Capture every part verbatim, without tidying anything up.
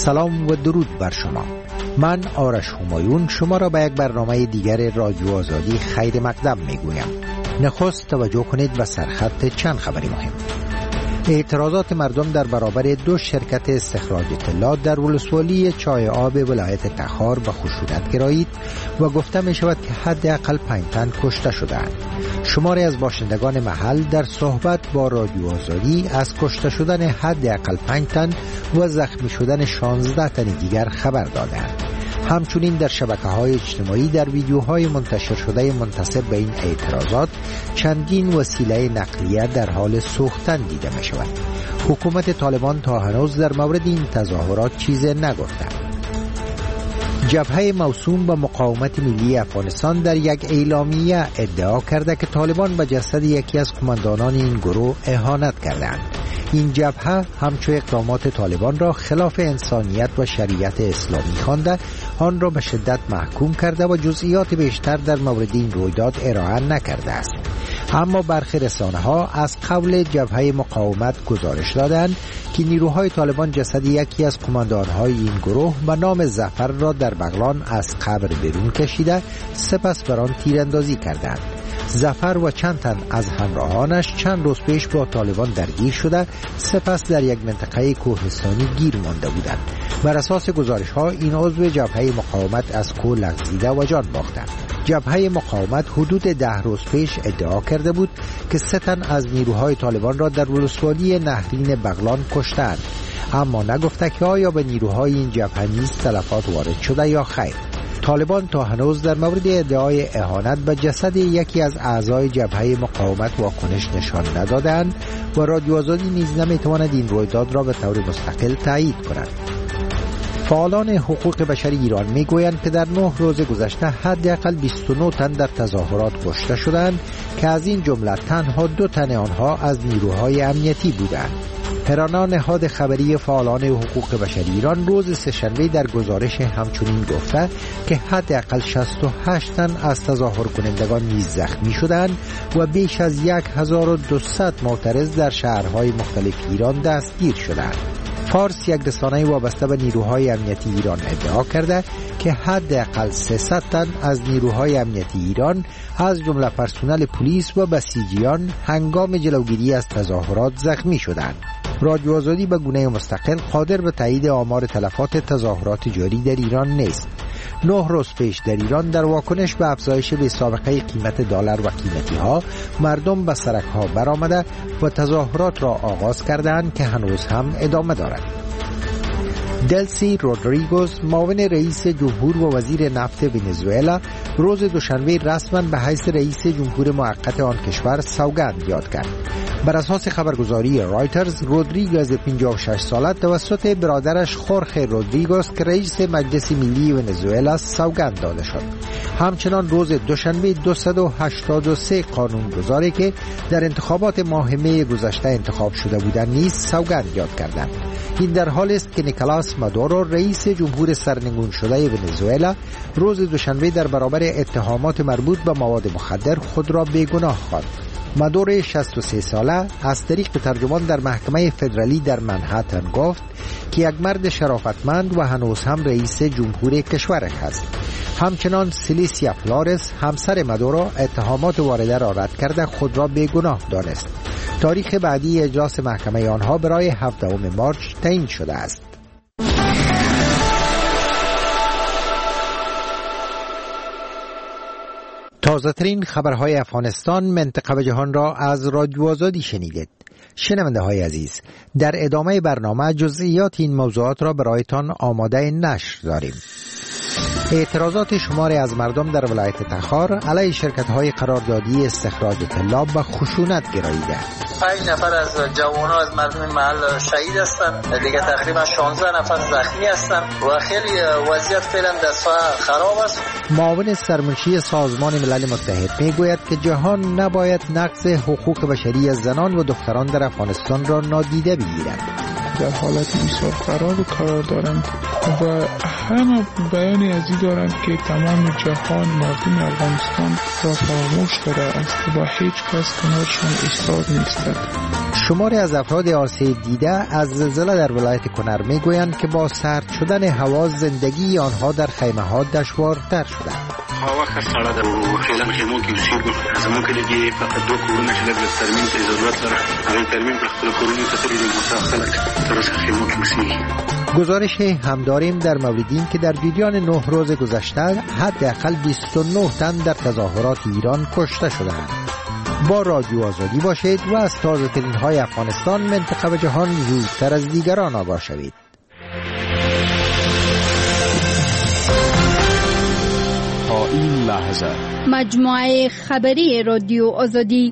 سلام و درود بر شما. من آرش همایون شما را به یک برنامه دیگر رادیو آزادی خیر مقدم می گویم. نخست توجه کنید به سرخط چند خبری مهم. اعتراضات مردم در برابر دو شرکت استخراج طلا در ولسوالی چای آب ولایت تخار به خشونت گرایید و گفته می شود که حداقل پنج تن کشته شدند. شماری از باشندگان محل در صحبت با رادیو آزادی از کشته شدن حداقل پنج تن و زخمی شدن شانزده تن دیگر خبر دادند. همچنین در شبکه‌های اجتماعی در ویدیوهای منتشر شده منتسب به این اعتراضات چندین وسیله نقلیه در حال سوختن دیده می شود. حکومت طالبان تا هنوز در مورد این تظاهرات چیزی نگفته. جبهه موسوم به مقاومت ملی افغانستان در یک اعلامیه ادعا کرده که طالبان به جسد یکی از قماندانان این گروه اهانت کردند. این جبهه همچون اقدامات طالبان را خلاف انسانیت و شریعت اسلامی خوانده، آن را به شدت محکوم کرده و جزئیات بیشتر در مورد این رویداد ارائه نکرده است. اما برخی رسانه‌ها از قول جبهه مقاومت گزارش دادند که نیروهای طالبان جسد یکی از قماندان‌های این گروه به نام ظفر را در بغلان از قبر بیرون کشیده، سپس بر آن تیراندازی کردند. ظفر و چند تن از همراهانش چند روز پیش با طالبان درگیر شده، سپس در یک منطقه کوهستانی گیر مانده بودند. بر اساس گزارش ها این عضو جبهه مقاومت از کوه لغزیده و جان باختند. جبهه مقاومت حدود ده روز پیش ادعا کرده بود که سه تن از نیروهای طالبان را در ولسوالی نهرین بغلان کشتند، اما نگفته که آیا به نیروهای این جبهه نیز تلفات وارد شده یا خیر. طالبان تا هنوز در مورد ادعای اهانت به جسد یکی از اعضای جبهه مقاومت واکنش نشان ندادند و رادیو آزادی نیز نمیتواند این رویداد را به طور مستقل تایید کند. فعالان حقوق بشر ایران میگویند که در نه روز گذشته حداقل بیست و نه تن در تظاهرات کشته شدند که از این جمله تنها دو تن آنها از نیروهای امنیتی بودند. هرانا نهاد خبری فعالان حقوق بشر ایران روز سه‌شنبه در گزارش همچنین گفته که حداقل شصت و هشت تن از تظاهر کنندگان نیز زخمی شدند و بیش از هزار و دویست معترض در شهرهای مختلف ایران دستگیر شدند. فارس یک رسانه وابسته به نیروهای امنیتی ایران ادعا کرده که حداقل سیصد تن از نیروهای امنیتی ایران از جمله پرسنل پلیس و بسیجیان هنگام جلوگیری از تظاهرات زخمی شدند. رادیو آزادی به گونه مستقل قادر به تایید آمار تلفات تظاهرات جاری در ایران نیست. نه روز پیش در ایران در واکنش به افزایش بی سابقه قیمت دلار و قیمتی ها مردم به سرک ها برآمده و تظاهرات را آغاز کردند که هنوز هم ادامه دارد. دلسی رودریگوز معاون رئیس جمهور و وزیر نفت ونزوئلا روز دوشنبه رسما به حیث رئیس جمهور موقت آن کشور سوگند یاد کرد. بر اساس خبرگزاری رایترز، رودریگوز پنجاه و شش ساله توسط برادرش خورخه رودریگوز که رئیس مجلس ملی ونزوئلا سوگند داده شد. همچنان روز دوشنبه دویست و هشتاد و سه قانونگذاری که در انتخابات ماه می گذشته انتخاب شده بودند نیز سوگند یاد کردند. این در حالی است که نیکولاس مادورو رئیس جمهور سرنگون شده ونزوئلا روز دوشنبه در برابر اتهامات مربوط به مواد مخدر خود را بیگناه خواند. مادورو شصت و سه ساله از طریق ترجمان در محکمه فدرالی در منهاتن گفت که یک مرد شرافتمند و هنوز هم رئیس جمهور کشور است. همچنان سیلیسیا فلارس همسر مادورو اتهامات وارده را رد کرده خود را بیگناه دانست. تاریخ بعدی اجلاس محکمه آنها برای هفدهم مارس تعیین شده است. تازه ترین خبرهای افغانستان، منطقه و جهان را از رادیو آزادی شنیدید. شنونده های عزیز، در ادامه برنامه جزئیات این موضوعات را برایتان آماده نشر داریم. اعتراضات شماری از مردم در ولایت تخار علیه شرکت‌های قراردادی استخراج طلا به خشونت گراییده. پنج نفر از جوانان از مردم محل شهید هستند، دیگه تقریبا شانزده نفر زخمی هستند و خیلی وضعیت فعلا دست‌ها خراب است. معاون سرمنشی سازمان ملل متحد میگوید که جهان نباید نقض حقوق بشری زنان و دختران در افغانستان را نادیده بگیرد. در حالت بسیار خراب قرار دارند و همه بیانی از این دارند که تمام جهان مردم افغانستان را فراموش کرده است و هیچ کس کنارشان ایستاد نیستد. شماری از افراد آسیب دیده از زلزله در ولایت کنر میگویند که با سرد شدن هوا زندگی آنها در خیمه ها دشوارتر شده. هوا خسته ده و خیلی خیمون که اوسیدو زمون که دیگه فقط دو کورونه چې د ترمیم ته ضرورت لري هغه ترمیم پر خپل کورونه ته ترې مستقل تر اوسه خیمون کې اوسیږي. گزارش هم داریم در مورد این که در جریان نه روز گذشته حداقل بیست و نه تن در تظاهرات ایران کشته شدند. با رادیو آزادی باشید و از تازه ترین های افغانستان، منطقه و جهان زودتر از دیگران آگاه شوید. تا این لحظه مجموعه خبری رادیو آزادی.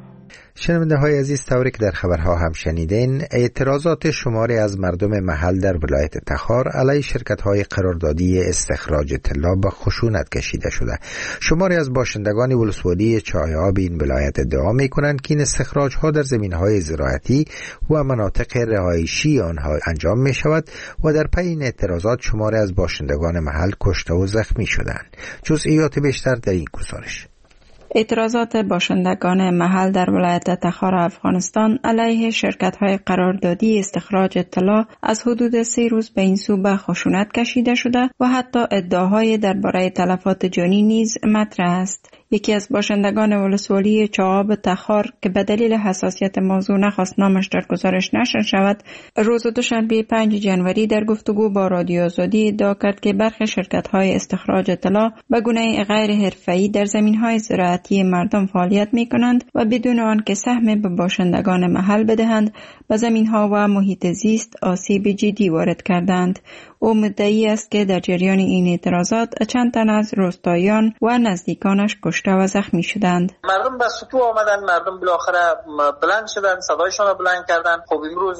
شنونده های عزیز، طوری که در خبرها هم شنیدین، اعتراضات شماری از مردم محل در ولایت تخار علیه شرکت های قراردادی استخراج طلا به خشونت کشیده شده. شماری از باشندگان ولسوالی چایاب این ولایت ادعا می کنند که این استخراج ها در زمین های زراعتی و مناطق رهایشی آنها انجام می شود و در پی این اعتراضات شماری از باشندگان محل کشته و زخمی شدند. جزئیات بیشتر در این گزارش. اعتراضات باشندگان محل در ولایت تخار افغانستان علیه شرکت‌های قراردادی استخراج طلا از حدود سه روز به این سو به خشونت کشیده شده و حتی ادعاهای درباره تلفات جانی نیز مطرح است. یکی از باشندگان ولسوالی چعاب تخار که به دلیل حساسیت موضوع نخواست نامش در گزارش نشر شود، روز دوشنبه پنج جنوری در گفتگو با رادیو آزادی ادعا کرد که برخی شرکت‌های استخراج طلا به گونه غیر حرفه‌ای در زمین‌های زراعتی مردم فعالیت می‌کنند و بدون آنکه سهم به باشندگان محل بدهند به زمین‌ها و محیط زیست آسیب جدی وارد کردند. او مدعی است که در جریان این اعتراضات چند تن از روستاییان و نزدیکانش کشته و زخمی شدند. مردم به سطوح آمدن، مردم بالاخره بلند شدن، صدایشان را بلند کردن. خب امروز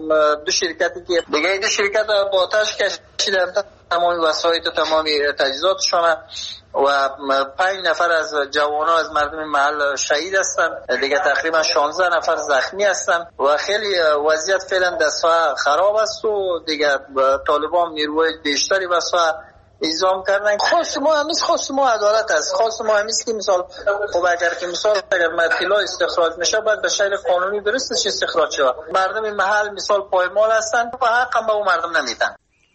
دو شرکتی که دیگه دو شرکت با آتش کشیدن تمام وسایل و تمام تجهیزاتشان و پنج نفر از جوانان از مردم محل شهید هستند، دیگه تقریبا شانزده نفر زخمی هستند و خیلی وضعیت فعلا دست‌ها خراب است و دیگه طالبان نیروی بیشتری واسه ایزام کردن. خواست ما همیست خواست ما عدالت است. خواست ما همیست که مثال خب اگر که مثال اگر طلا استخراج میشه باید به شکل قانونی درستش استخراج شود. مردم محل مثال پایمال هستند و حق هم به اون مردم نمیدن.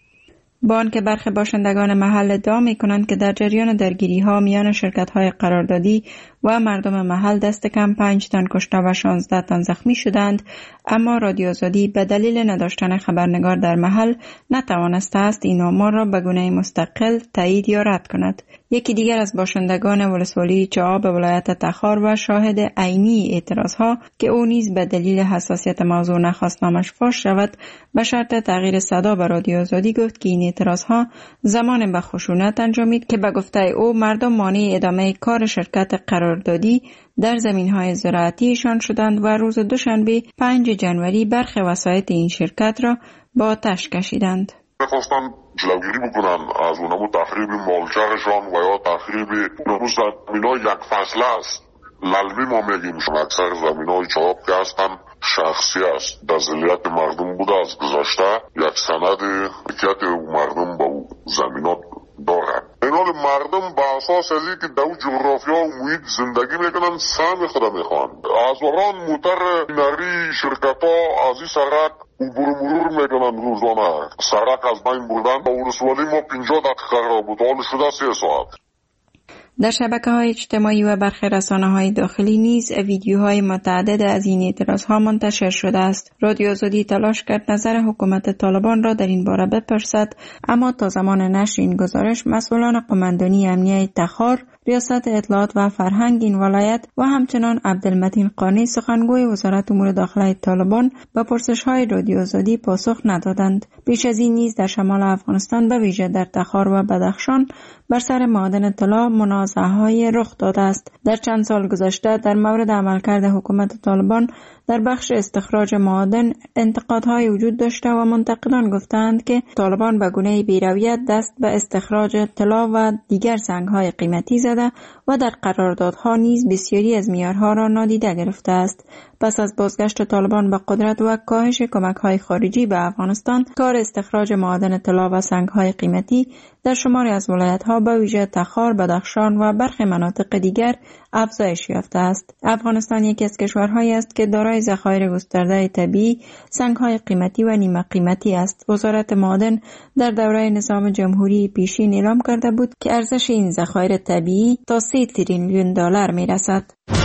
با آنکه برخی باشندگان محل ادعا می‌کنند که در جریان درگیری‌ها میان شرکت‌های قراردادی و مردم محل دست کم پنج تن کشته و شانزده تن زخمی شدند، اما رادیو آزادی به دلیل نداشتن خبرنگار در محل نتوانسته است این آمار را به گونه مستقل تایید یا رد کند. یکی دیگر از باشندگان ولسوالی چعاب ولایت تخار و شاهد عینی اعتراضها که او نیز به دلیل حساسیت موضوع نخواست نامش فاش شود به شرط تغییر صدا به رادیو آزادی گفت که این اعتراضها زمان به خشونت انجامید که به گفته او مردم مانع ادامه کار شرکت قراردادی در زمین‌های زراعتیشان شدند و روز دوشنبه پنج جنوری برخی وسایط این شرکت را با آتش کشیدند. می‌خواستند جلوگیری بکنن از اونمو تخریب مالچه‌شان و یا تخریب اونمو زمین‌های یک فصله است. للمی ما میگیم شما اکثر زمین‌های چهاب که هستن شخصی است. دزلیت مردم بوده از گذشته یک سند ملکیت مردم با زمینات دارن. این حال مردم با اساس از اینکه در جغرافیا و محیط زندگی میکنن سهم خود میخوان. از وران موتر نری شرکت ها از این سرک عبور مرور میکنن روزانه. سرک از بین بردن با ولسوالی ما پنجاه دقیقه را بود، حال شده سه ساعت. در شبکه‌های اجتماعی و برخی رسانه‌های داخلی نیز ویدیوهای متعدد از این اعتراض‌ها منتشر شده است. رادیو آزادی تلاش کرد نظر حکومت طالبان را در این باره بپرسد، اما تا زمان نشر این گزارش مسئولان قماندانی امنیه تخار، ریاست اطلاعات و فرهنگ این ولایت و همچنان عبدالمتین قانی سخنگوی وزارت امور داخلی طالبان به پرسش‌های رادیو آزادی پاسخ ندادند. پیش از این نیز در شمال افغانستان به ویژه در تخار و بدخشان بر سر معادن طلا منازعه‌های رخ داده است. در چند سال گذشته در مورد عملکرد حکومت طالبان در بخش استخراج معادن انتقادهای وجود داشته و منتقدان گفتند که طالبان به گونه بی‌رویت دست به استخراج طلا و دیگر سنگ‌های قیمتی زده و در قراردادها نیز بسیاری از معیارها را نادیده گرفته است. پس از بازگشت طالبان به قدرت و کاهش کمک‌های خارجی به افغانستان، کار استخراج معادن طلا و سنگ‌های قیمتی در شماری از ولایت‌ها به ویژه تخار، بدخشان و برخی مناطق دیگر افزایش یافته است. افغانستان یکی از کشورهایی است که دارای ذخایر گسترده طبیعی، سنگ‌های قیمتی و نیمه قیمتی است. وزارت معادن در دوره نظام جمهوری پیشین اعلام کرده بود که ارزش این ذخایر طبیعی تا سه تریلیون دلار می‌رسد.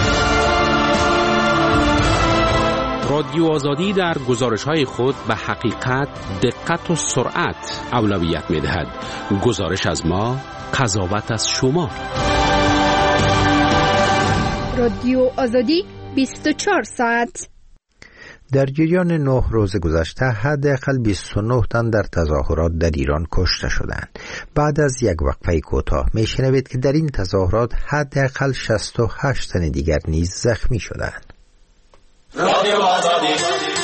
رادیو آزادی در گزارش‌های خود به حقیقت، دقت و سرعت اولویت می‌دهد. گزارش از ما، قضاوت از شما. رادیو آزادی بیست و چهار ساعت. در جریان نه روز گذشته حداقل بیست و نه تن در تظاهرات در ایران کشته شدند. بعد از یک وقفه کوتاه میشنوید که در این تظاهرات حداقل شصت و هشت تن دیگر نیز زخمی شدند. رادیو آزادی.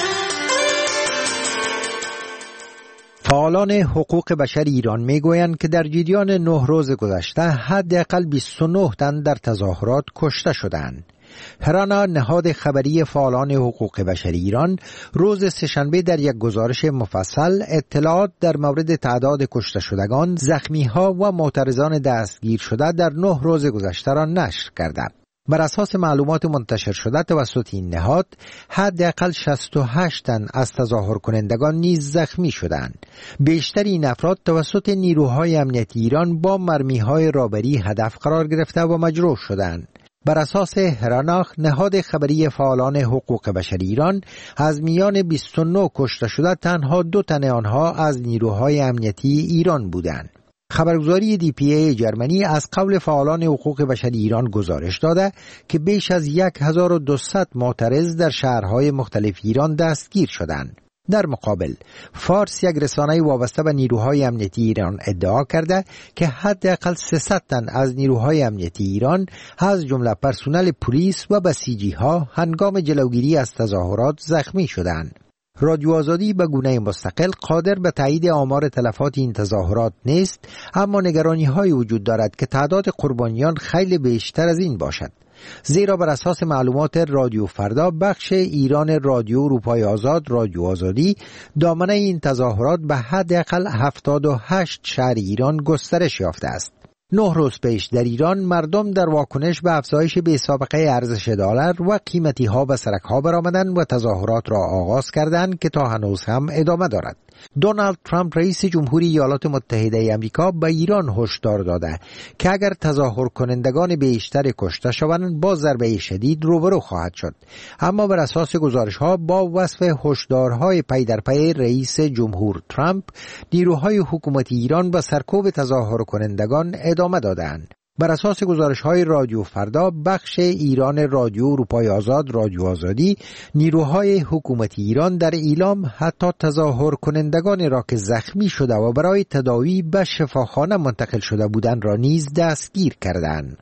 فعالان حقوق بشر ایران میگویند که در جریان نه روز گذشته حداقل بیست و نه تن در تظاهرات کشته شدند. هرانا، نهاد خبری فعالان حقوق بشر ایران، روز سه‌شنبه در یک گزارش مفصل اطلاعات در مورد تعداد کشته شدگان، زخمی‌ها و معترضان دستگیر شده در نه روز گذشته را نشر کرده. بر اساس معلومات منتشر شده توسط این نهاد، حداقل شصت و هشت تن از تظاهر کنندگان نیز زخمی شدند. بیشتر این افراد توسط نیروهای امنیتی ایران با مرمی‌های رابری هدف قرار گرفته و مجروح شدند. بر اساس هراناخ، نهاد خبری فعالان حقوق بشر ایران، از میان بیست و نه کشته شده تنها دو تن آنها از نیروهای امنیتی ایران بودند. خبرگزاری دی پی ای جرمنی از قول فعالان حقوق بشر ایران گزارش داده که بیش از هزار و دویست معترض در شهرهای مختلف ایران دستگیر شدند. در مقابل، فارس، یک رسانه وابسته به نیروهای امنیتی ایران، ادعا کرده که حداقل سیصد تن از نیروهای امنیتی ایران از جمله پرسنل پلیس و بسیجی‌ها هنگام جلوگیری از تظاهرات زخمی شدند. رادیو آزادی به گونه مستقل قادر به تایید آمار تلفات این تظاهرات نیست، اما نگرانی‌های وجود دارد که تعداد قربانیان خیلی بیشتر از این باشد. زیرا بر اساس معلومات رادیو فردا، بخش ایران رادیو اروپای آزاد، رادیو آزادی، دامنه این تظاهرات به حداقل هفتاد و هشت شهر ایران گسترش یافته است. نه روز پیش در ایران مردم در واکنش به افزایش بی‌سابقه ارزش دلار و قیمتی ها به سرک ها برآمدند و تظاهرات را آغاز کردند که تا هنوز هم ادامه دارد. دونالد ترامپ رئیس جمهوری ایالات متحده آمریکا به ایران هشدار داده که اگر تظاهر کنندگان بیشتر کشته شوند با ضربه شدید روبرو خواهد شد. اما بر اساس گزارش ها با وصف هشدارهای پی در پی رئیس جمهور ترامپ، نیروهای حکومتی ایران به سرکوب تظاهر کنندگان ادامه دادند. بر اساس گزارش‌های رادیو فردا، بخش ایران رادیو اروپای آزاد، رادیو آزادی، نیروهای حکومتی ایران در ایلام حتی تظاهر کنندگان را که زخمی شده و برای تداوی به شفاخانه منتقل شده بودند را نیز دستگیر کردند.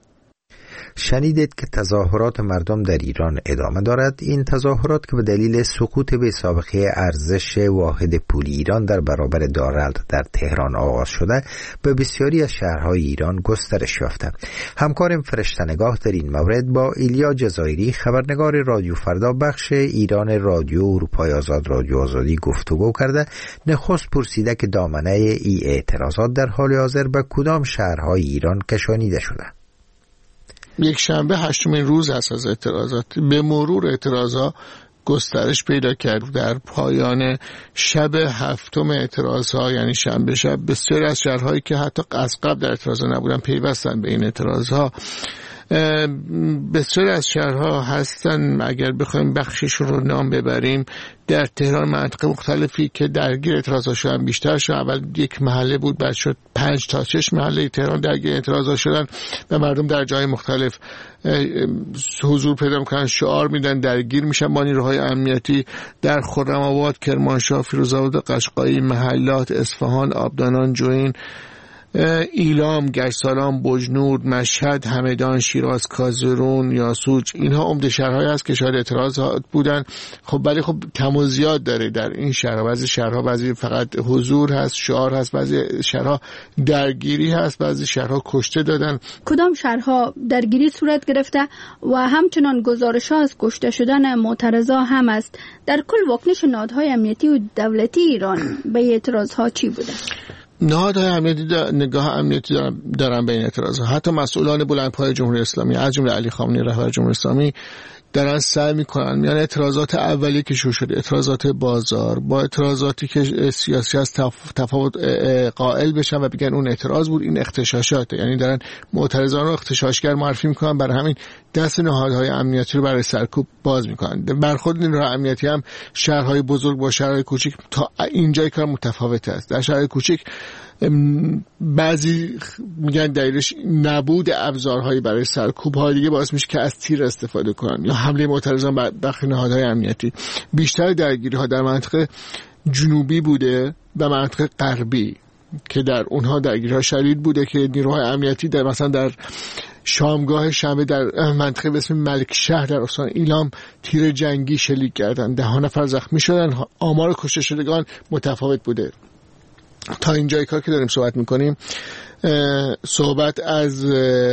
شنیدید که تظاهرات مردم در ایران ادامه دارد. این تظاهرات که به دلیل سقوط بی‌سابقه ارزش واحد پول ایران در برابر دلار در تهران آغاز شده، به بسیاری از شهرهای ایران گسترش یافته. همکارم فرشته‌نگاه در این مورد با ایلیا جزایری، خبرنگار رادیو فردا بخش ایران رادیو اروپای آزاد، رادیو آزادی گفتگو کرده. نخست پرسیده که دامنه ای اعتراضات در حال حاضر به کدام شهرهای ایران کشانیده شده. یک شنبه هشتمین روز است از اعتراضات. به مرور اعتراضات گسترش پیدا کرد. در پایان شب هفتم اعتراضات، یعنی شنبه شب، بسیاری از شهرهایی که حتی از قبل در اعتراضات نبودن پیوستن به این اعتراضات. بسیاری از شهرها هستن، اگر بخوایم بخششون رو نام ببریم، در تهران مناطق مختلفی که درگیر اعتراضات شدن بیشتر شد. اول یک محله بود، بعد شد پنج تا شش محله تهران درگیر اعتراضات شدن و مردم در جای مختلف حضور پیدا میکنن، شعار میدن، درگیر میشن با نیروهای امنیتی. در خرم‌آباد، کرمانشاه، فیروزآباد، قشقایی، محلات، اصفهان، آبدانان، جوین، ایلام، گشتسالان، بجنورد، مشهد، همدان، شیراز، کازرون، یاسوج، اینها عمده شهرهایی هست که شاید اعتراضات بودن. خب ولی خب کم و زیاد داره در این شهرها. بعضی شهرها بعضی فقط حضور هست، شعار هست، بعضی شهرها درگیری هست، بعضی شهرها کشته دادن. کدام شهرها درگیری صورت گرفته و همچنان گزارش‌ها از کشته شدن معترضا هم است؟ در کل واکنش نهادهای امنیتی و دولتی ایران به اعتراضها چی بوده؟ نهادهای امنیتی دا نگاه امنیتی دارن, دارن به این اعتراضها. حتی مسئولان بلندپای جمهوری اسلامی از جمله علی خامنه‌ای رهبر جمهوری اسلامی دارن سعی میکنن میان اعتراضات اولیه که شروع شده، اعتراضات بازار، با اعتراضاتی که سیاسی از تفاوت قائل بشن و بگن اون اعتراض بود، این اغتشاشاته. یعنی دارن معترضان رو اغتشاشگر معرفی میکنن، برای همین دست نهادهای امنیتی رو برای سرکوب باز میکنن. برخورد نیروهای امنیتی هم شهرهای بزرگ با شهرهای کوچیک تا اینجای کار متفاوت است. در شهرهای کوچیک بعضی میگن دلیلش نبود ابزارهایی برای سرکوب های دیگه باعث میشه که از تیر استفاده کنن یا حمله معترضان به داخل نهادهای امنیتی. بیشتر درگیری ها در منطقه جنوبی بوده و منطقه غربی که در اونها درگیری ها شدید بوده که نیروهای امنیتی در مثلا در شامگاه شنبه در منطقه به اسم ملکشهر در استان ایلام تیر جنگی شلیک کردن، ده نفر زخمی شدن. آمار کشته شدگان متفاوت بوده. تا اینجای کار که داریم صحبت میکنیم صحبت از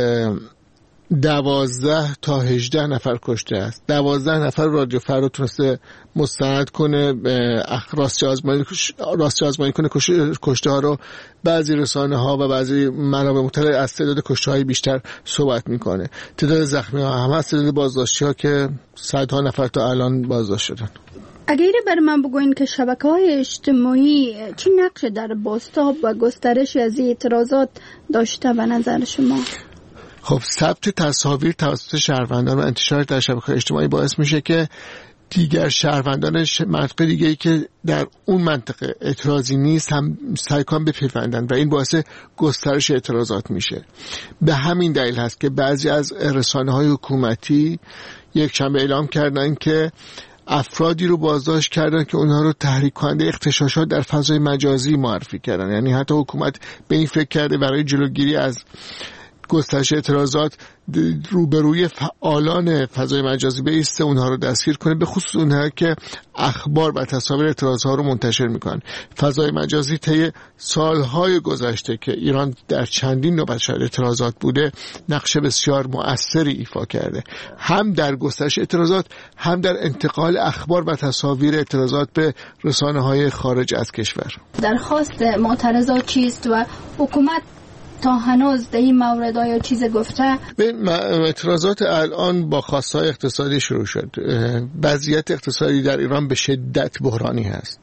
دوازده تا هجده نفر کشته است. دوازده نفر رادیو فردا تونسته مستند کنه، راستی آزمایی راستی آزمایی کنه کشته ها رو. بعضی رسانه ها و بعضی منابع مطلع از تعداد کشته های بیشتر صحبت میکنه. تعداد زخمی ها هم هست، تعداد بازداشتی ها که صدها نفر تا الان بازداشت شدن. اگر بر من بگوین که شبکه‌های اجتماعی چی نقش در بازتاب و گسترش از اعتراضات داشته به نظر شما؟ خب ثبت تصاویر توسط شهروندان و انتشار در شبکه‌های اجتماعی باعث میشه که دیگر شهروندان منطقه دیگه‌ای که در اون منطقه اعتراضی نیست هم سعی کنن بپیوندن و این باعث گسترش اعتراضات میشه. به همین دلیل هست که بعضی از رسانه‌های حکومتی یک شنبه اعلام کردن که افرادی رو بازداشت کردن که اونها رو تحریک کننده اغتشاشات در فضای مجازی معرفی کردن. یعنی حتی حکومت به این فکر کرده برای جلوگیری از گسترش اعتراضات روبروی فعالان فضای مجازی بایسته، اونها رو دستگیر کنه، به خصوص اونها که اخبار و تصاویر اعتراضات رو منتشر میکنن. فضای مجازی طی سالهای گذشته که ایران در چندین نوبت شاید اعتراضات بوده نقش بسیار مؤثری ایفا کرده، هم در گسترش اعتراضات هم در انتقال اخبار و تصاویر اعتراضات به رسانه‌های خارج از کشور. درخواست معترضات چیست و حکومت تا هنوز در این مورد آیا چیز گفته؟ به اعتراضات الان با خواستهای اقتصادی شروع شد. وضعیت اقتصادی در ایران به شدت بحرانی هست.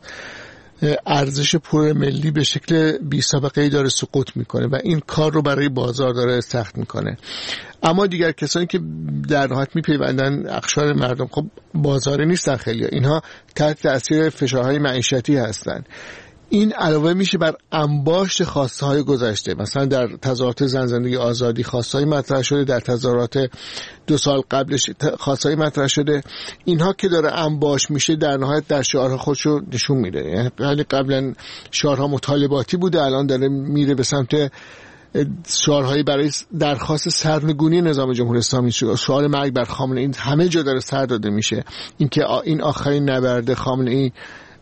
ارزش پول ملی به شکل بی سابقه‌ای داره سقوط میکنه و این کار رو برای بازار داره سخت میکنه. اما دیگر کسانی که در نهایت میپیوندن اقشار مردم، خب بازاری نیستن خیلی، اینها تحت تاثیر فشارهای معیشتی هستن. این علاوه میشه بر انباشت خواسته های گذشته. مثلا در تظاهرات زن زندگی آزادی خواسته‌ای مطرح شده، در تظاهرات دو سال قبلش خواسته‌ای مطرح شده. اینها که داره انباشت میشه در نهایت در شعارها خودشو نشون میده. یعنی قبلا شعارها مطالباتی بوده، الان داره میره به سمت شعارهایی برای درخواست سرنگونی نظام جمهوری اسلامی، شعار مرگ بر خامنه‌ای همه جا داره سر داده میشه. اینکه این آخرین نبرد خامنه‌ای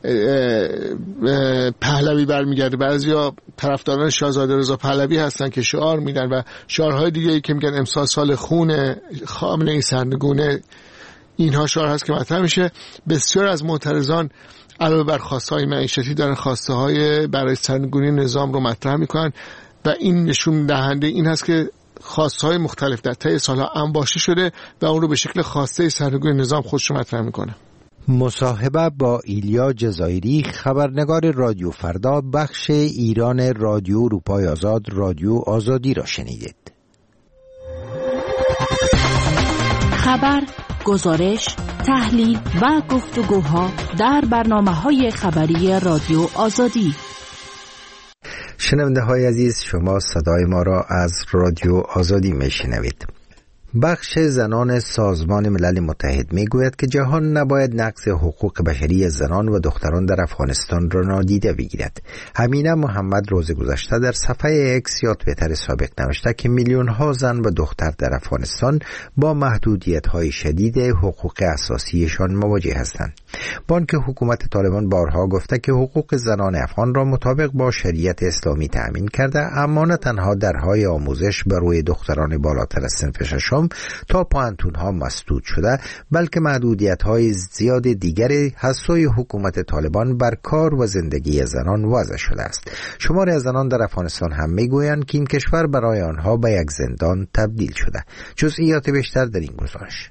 پهلوی برمیگرده. بعضیا طرفداران شاهزاده رضا پهلوی هستن که شعار میدن و شعارهای دیگه‌ای که میگن امسال سال خون خامنه‌ای سرنگونه، اینها شعار هست که مطرح میشه. بسیار از معترضان علاوه بر خواسته‌های معیشتی دارن خواسته‌های برای سرنگونی نظام رو مطرح میکنن و این نشون دهنده این هست که خواسته‌های مختلف در طی سالها انباشته شده و اون رو به شکل خواسته سرنگونی نظام خودش رو مطرح میکنه. مصاحبه با ایلیا جزایری، خبرنگار رادیو فردا، بخش ایران رادیو اروپای آزاد، رادیو آزادی را شنیدید. خبر، گزارش، تحلیل و گفتگوها در برنامه‌های خبری رادیو آزادی. شنونده های عزیز، شما صدای ما را از رادیو آزادی می شنوید. بخش زنان سازمان ملل متحد میگوید که جهان نباید نقض حقوق بشری زنان و دختران در افغانستان را نادیده بگیرد. همینه محمد روز گذشته در صفحه اکس یا توییتر سابق نوشته که میلیون ها زن و دختر در افغانستان با محدودیت های شدید حقوق اساسیشان مواجه هستند. بانک حکومت طالبان بارها گفته که حقوق زنان افغان را مطابق با شریعت اسلامی تأمین کرده، اما نه تنها درهای آموزش بر روی دختران بالاتر از صنف ششم تا پانتون ها مسدود شده، بلکه محدودیت های زیاد دیگری از سوی حکومت طالبان بر کار و زندگی زنان وضع شده است. شماری از زنان در افغانستان هم میگویند که این کشور برای آنها به یک زندان تبدیل شده. جزئیات بیشتر در این گزارش.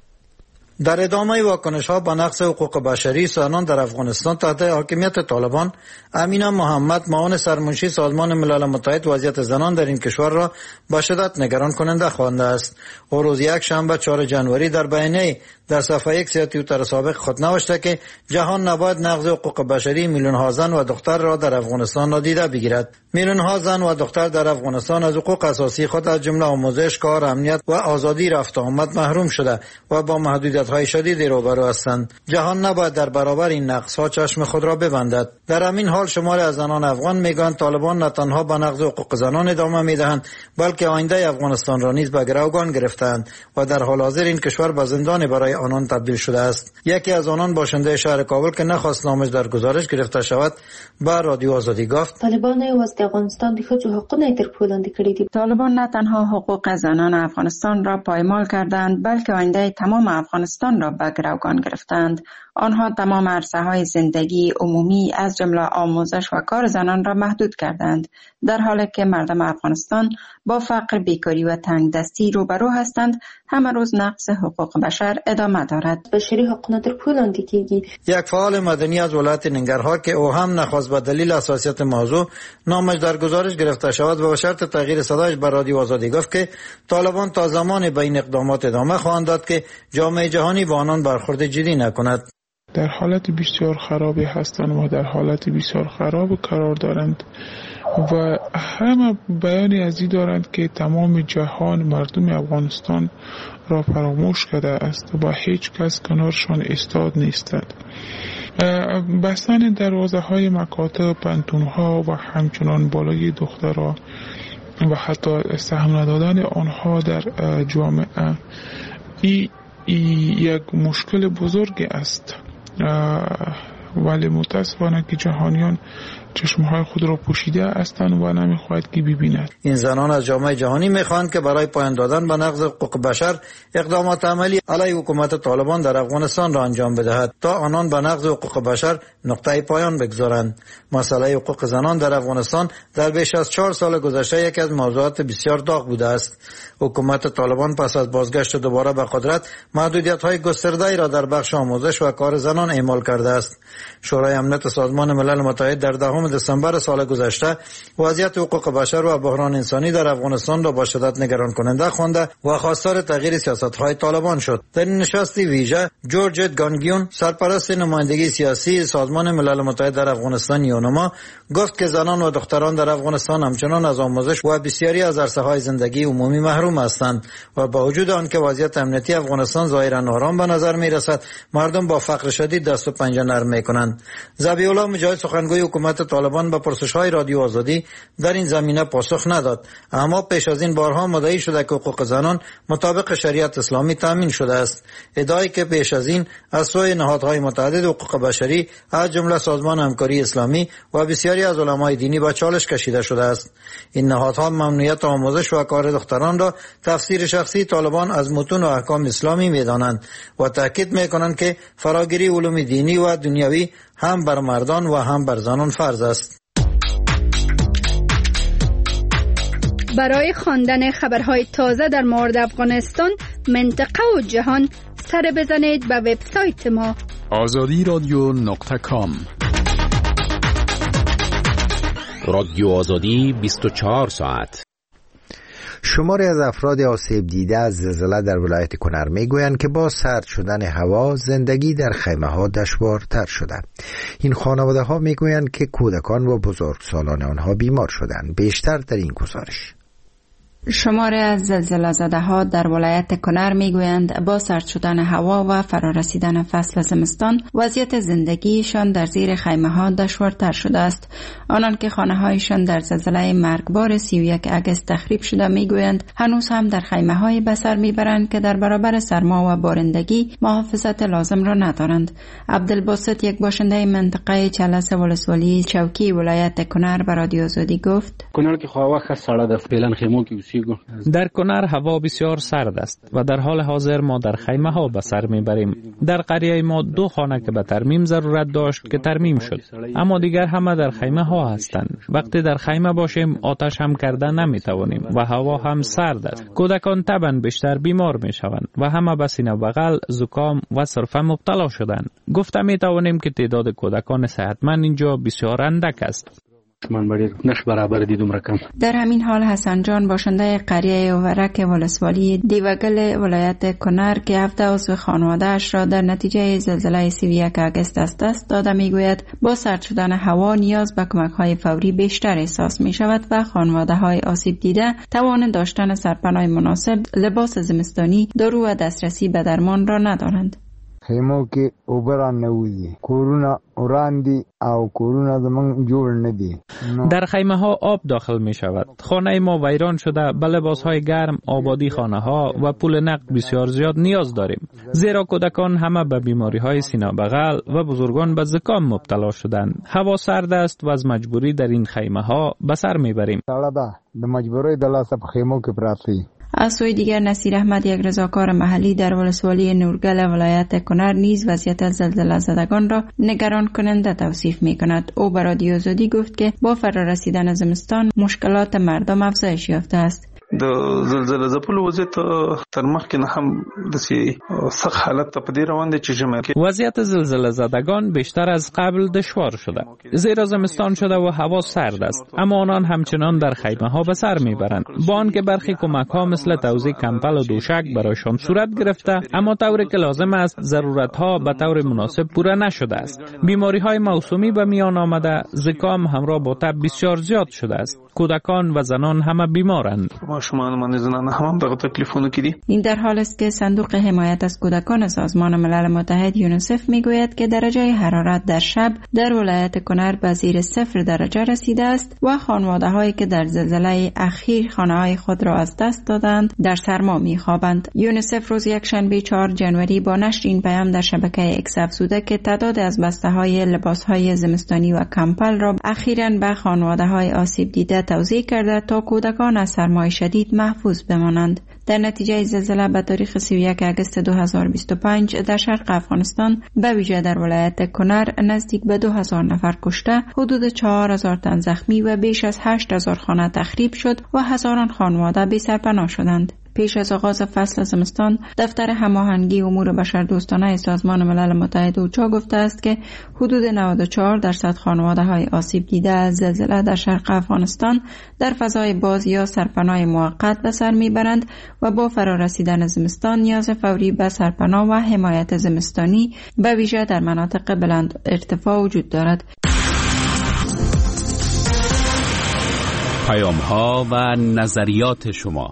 در ادامه واکنش ها به نقض حقوق بشری زنان در افغانستان تحت حاکمیت طالبان، امینه محمد معاون سرمنشی سازمان ملل متحد وضعیت زنان در این کشور را به شدت نگران کننده خوانده است. او روز یک شنبه چهارم ژانویه در بیانیه در صفحه یک توییتر سابق خود نوشته که جهان نباید نقض حقوق بشری میلیون ها زن و دختر را در افغانستان نادیده بگیرد. میلیون ها زن و دختر در افغانستان از حقوق اساسی خود از جمله آموزش، کار، امنیت و آزادی رفت و آمد محروم شده و با محدودیت های شدیدی روبرو هستند. جهان نباید در برابر این نقص‌ها چشم خود را ببندد. در همین حال شماری از زنان افغان میگویند طالبان نه تنها به نقض حقوق زنان ادامه میدهند، بلکه آینده افغانستان را نیز به گروگان گرفتند و در حال حاضر این کشور به زندان برای آنان تبدیل شده است. یکی از آنان باشنده شهر کابل که نخواست نامش در گزارش گرفته شود به رادیو آزادی گفت: طالبان یوازې د افغانستان د ښځو حقونه تر پښو لاندې کړي دي. طالبان نه تنها حقوق زنان افغانستان را پایمال کردند، بلکه آینده تمام افغانستان را به گروگان گرفتند. آنها تمام عرصه‌های زندگی عمومی از جمله آموزش و کار زنان را محدود کردند، در حالی که مردم افغانستان با فقر، بیکاری و تنگدستی روبرو هستند. همه روز نقض حقوق بشر ادامه دارد. بشری حقوق در پښو لاندې کیږي. یک فعال مدنی از ولایت ننگرهار که او هم نخواست به دلیل حساسیت موضوع نامش در گزارش گرفته شود و به شرط تغییر صدایش بر رادیو آزادی گفت که طالبان تا زمان به این اقدامات ادامه خواهند داد که جامعه جهانی با آنان برخورد جدی نکند. در حالت بسیار خرابی هستند و در حالت بسیار خراب قرار دارند و همه بیانی از این دارند که تمام جهان مردم افغانستان را فراموش کرده است و با هیچ کس کنارشان ایستاد نیستند. بستن دروازه های مکاتب، پانتون ها و همچنان بالای دخترها و حتی سهم ندادن آنها در جامعه این یک مشکل بزرگ است، ولی متاسفانه که جهانیان چشمهای خود را پوشیده هستند و نمیخواهد که ببیند. این زنان از جامعه جهانی میخواهند که برای پایان دادن به نقض حقوق بشر اقدامات عملی علیه حکومت طالبان در افغانستان را انجام بدهد تا آنان به نقض حقوق بشر نقطه پایان بگذارند. مسئله حقوق زنان در افغانستان در بیش از چهار سال گذشته یکی از موضوعات بسیار داغ بوده است. حکومت طالبان پس از بازگشت دوباره به قدرت محدودیت‌های گسترده‌ای را در بخش آموزش و کار زنان اعمال کرده است. شورای امنیت سازمان ملل متحد در دهم دسامبر سال گذشته وضعیت حقوق بشر و بحران انسانی در افغانستان را با شدت نگران کننده خوانده و خواستار تغییر سیاست‌های طالبان شد. در این نشست ویژه جورج گانگیون، سرپرست نمایندگی سیاسی سازمان ملل متحد در افغانستان یونما، گفت که زنان و دختران در افغانستان همچنان از آموزش و بسیاری از عرصه‌های زندگی عمومی محروم هستند و با وجود آنکه وضعیت امنیتی افغانستان ظاهراً آرام به نظر می‌رسد، مردم با فقر شدید دست و پنجه نرم می‌کنند. ذبیح الله مجاهد، سخنگوی حکومت طالبان، به پرسش‌های رادیو آزادی در این زمینه پاسخ نداد، اما پیش از این بارها مدعی شده که حقوق زنان مطابق شریعت اسلامی تامین شده است. ادعایی که پیش از این از سوی نهادهای متعدد حقوق بشری از جمله سازمان همکاری اسلامی و بسیاری از علمای دینی به چالش کشیده شده است. این نهادها ممنوعیت آموزش و کار دختران را تفسیر شخصی طالبان از متون و احکام اسلامی می‌دانند و تاکید می‌کنند که فراگیری علوم دینی و دنیوی هم بر مردان و هم بر زنان فرض است. برای خواندن خبرهای تازه در مورد افغانستان، منطقه و جهان، سر بزنید به وبسایت ما آزادی رادیو نقطه کام. رادیو آزادی بیست و چهار ساعت. شماری از افراد آسیب دیده از زلزله در ولایت کنر میگویند که با سرد شدن هوا زندگی در خیمه ها دشوارتر شده. این خانواده ها میگویند که کودکان و بزرگسالان آنها بیمار شدند. بیشتر در این گزارش. شماری از زلزله زده ها در ولایت کنر میگویند با سرد شدن هوا و فرارسیدن فصل زمستان وضعیت زندگیشان در زیر خیمه ها دشوارتر شده است. آنان که خانه هایشان در زلزله مرگبار سی و یک آگوست تخریب شده میگویند هنوز هم در خیمه های بسر میبرند که در برابر سرما و بارندگی محافظت لازم را ندارند. عبدالباسط یک باشنده منطقه چلس ولسوالی چوکی ولایت کنر به رادیو آزادی گفت: کنر که هوا خیلی سرد است. فعلا خیمه که اوسیگو در کنر هوا بسیار سرد است و در حال حاضر ما در خیمه ها به سر میبریم. در قریه ما دو خانه که به ترمیم ضرورت داشت که ترمیم شد، اما دیگر همه در خیمه ها هستند. وقتی در خیمه باشیم آتش هم کردن نمیتوانیم و هوا هم سرد است. کودکان طبعا بیشتر بیمار میشوند و همه به سینه بغل، زکام و سرفه مبتلا شدند. گفته میتوانیم که تعداد کودکان صحتمند اینجا بسیار اندک است. من باید نش برابر دیدم رقم. در همین حال حسن جان باشنده قریه ورک ولسوالی دیوگل ولایت کنر که هفده عضو خانواده‌اش را در نتیجه زلزله سی و یک آگوست از دست داده میگوید با سرد شدن هوا نیاز به کمک‌های فوری بیشتر احساس می شود و خانواده‌های آسیب دیده توان داشتن سرپناه مناسب، لباس زمستانی، دارو و دسترسی به درمان را ندارند. خیمو که اوبران نوزی کورونا اوراندی او کورونا زمان جور ندی. در خیمه ها آب داخل می شود. خانه ما ویران شده. به لباس های گرم، آبادی خانه ها و پول نقد بسیار زیاد نیاز داریم، زیرا کودکان همه به بیماری های سینه بغل و بزرگان به زکام مبتلا شدند. هوا سرد است و از مجبوری در این خیمه ها به سر می بریم. د مجبوری دلاسه په خیمو کې پراتی. از سوی دیگر نصیر احمد یک رضاکار محلی در ولسوالی نورگل ولایت کنر نیز وضعیت زلزله زدگان را نگران کننده توصیف می کند. او به رادیو آزادی گفت که با فرارسیدن زمستان مشکلات مردم افزایش یافته است. د زلزلې ځپلو وضعیت تر مخکې نه هم داسې سخت حالت ته په دې روان دی چې ژمی کې وضعیت زلزله زدگان بیشتر از قبل دشوار شده، زیرا زمستان شده و هوا سرد است، اما آنان همچنان در خیمه ها به سر میبرند. با آنکه برخی کمک ها مثل توزیع کمپل و دوشک برایشان صورت گرفته، اما طوری که لازم است ضرورت ها به طور مناسب پوره نشده است. بیماری های موسمی به میان آمده، زکام همراه با تب بسیار زیاد شده است. کودکان و زنان همه بیمارند. این در حال است که صندوق حمایت از کودکان سازمان ملل متحد یونیسف میگوید که درجه حرارت در شب در ولایت کنر به زیر صفر درجه رسیده است و خانواده هایی که در زلزله اخیر خانه های خود را از دست دادند در سرما میخوابند. یونیسف روز یکشنبه چهارم ژانویه با نشر این پیام در شبکه اکس افزوده که تعداد از بسته های لباس های زمستانی و کمپل را اخیراً به خانواده های آسیب دیده توزیع کرده تا کودکان از سرمای شدید محفوظ بمانند. در نتیجه زلزله به تاریخ سی و یک آگوست دو هزار و بیست و پنج در شرق افغانستان به ویژه در ولایت کنر نزدیک به دو هزار نفر کشته، حدود چهار هزار تن زخمی و بیش از هشت هزار خانه تخریب شد و هزاران خانواده بی سرپناه شدند. پیش از آغاز فصل زمستان، دفتر هماهنگی امور بشردوستانه سازمان ملل متحد اوچا گفته است که حدود نود و چهار درصد خانواده های آسیب دیده از زلزله در شرق افغانستان در فضای باز یا سرپناه موقت به سر میبرند و با فرارسیدن زمستان نیاز فوری به سرپناه و حمایت زمستانی به ویژه در مناطق بلند ارتفاع وجود دارد. پیام ها و نظریات شما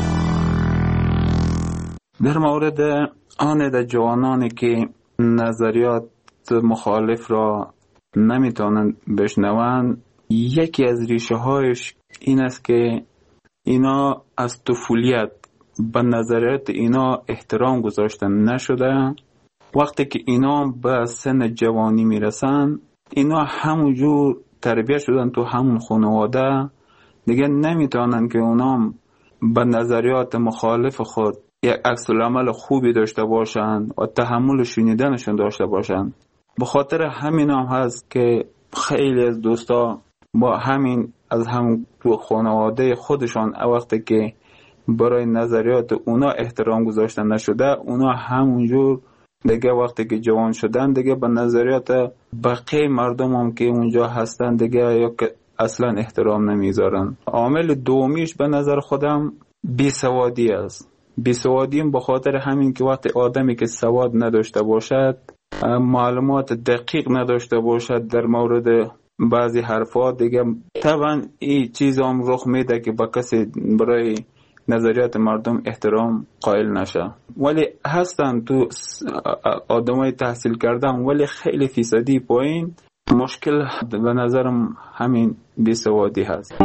در مورد آن در جوانانی که نظریات مخالف را نمیتونن بشنوند، یکی از ریشه هایش این است که اینا از طفولیت به نظریات اینا احترام گذاشته نشده. وقتی که اینا به سن جوانی میرسن، اینا همونجور تربیت شدن تو همون خانواده، دیگه نمیتونن که اونا به نظریات مخالف خود یک عکس العمل خوبی داشته باشند و تحمل شنیدنشون داشته باشند. به خاطر همین هم هست که خیلی از دوستا با همین از هم تو خانواده خودشان وقتی که برای نظریات اونا احترام گذاشته نشده، اونا همونجور دیگه وقتی که جوان شدن دیگه به نظریات بقیه مردم هم که اونجا هستن دیگه یا که اصلا احترام نمیذارن. عامل دومیش به نظر خودم بیسوادی است. بیسوادیم به خاطر همین که وقتی آدمی که سواد نداشته باشد، معلومات دقیق نداشته باشد در مورد بعضی حرفات، دیگه طبعا این چیز هم رخ میده که با کسی برای نظریات مردم احترام قائل نشه. ولی هستن تو آدمای تحصیل کردن ولی خیلی فیصدی پایین. مشکل به نظرم همین بیسوادی هست.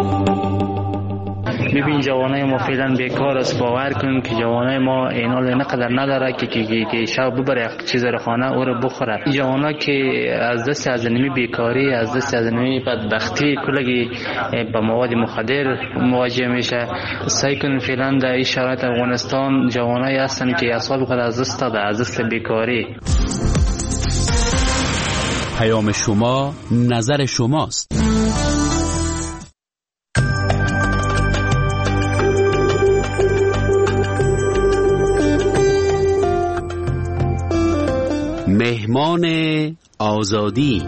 ببین جوانای ما فعلا بیکار است. باور کن که جوانای ما اینا نقدر نداره که که که شب ببره چیز رو خانه او رو بخوره. جوانا که از دست از نمی بیکاری، از دست از نمی بدبختی کلگی با مواد مخدر مواجه میشه. سعی کن فعلا در این شرایط افغانستان جوانای هستن که اعصاب خود از دست داده، از دست بیکاری. پیام شما نظر شماست. مهمان آزادی.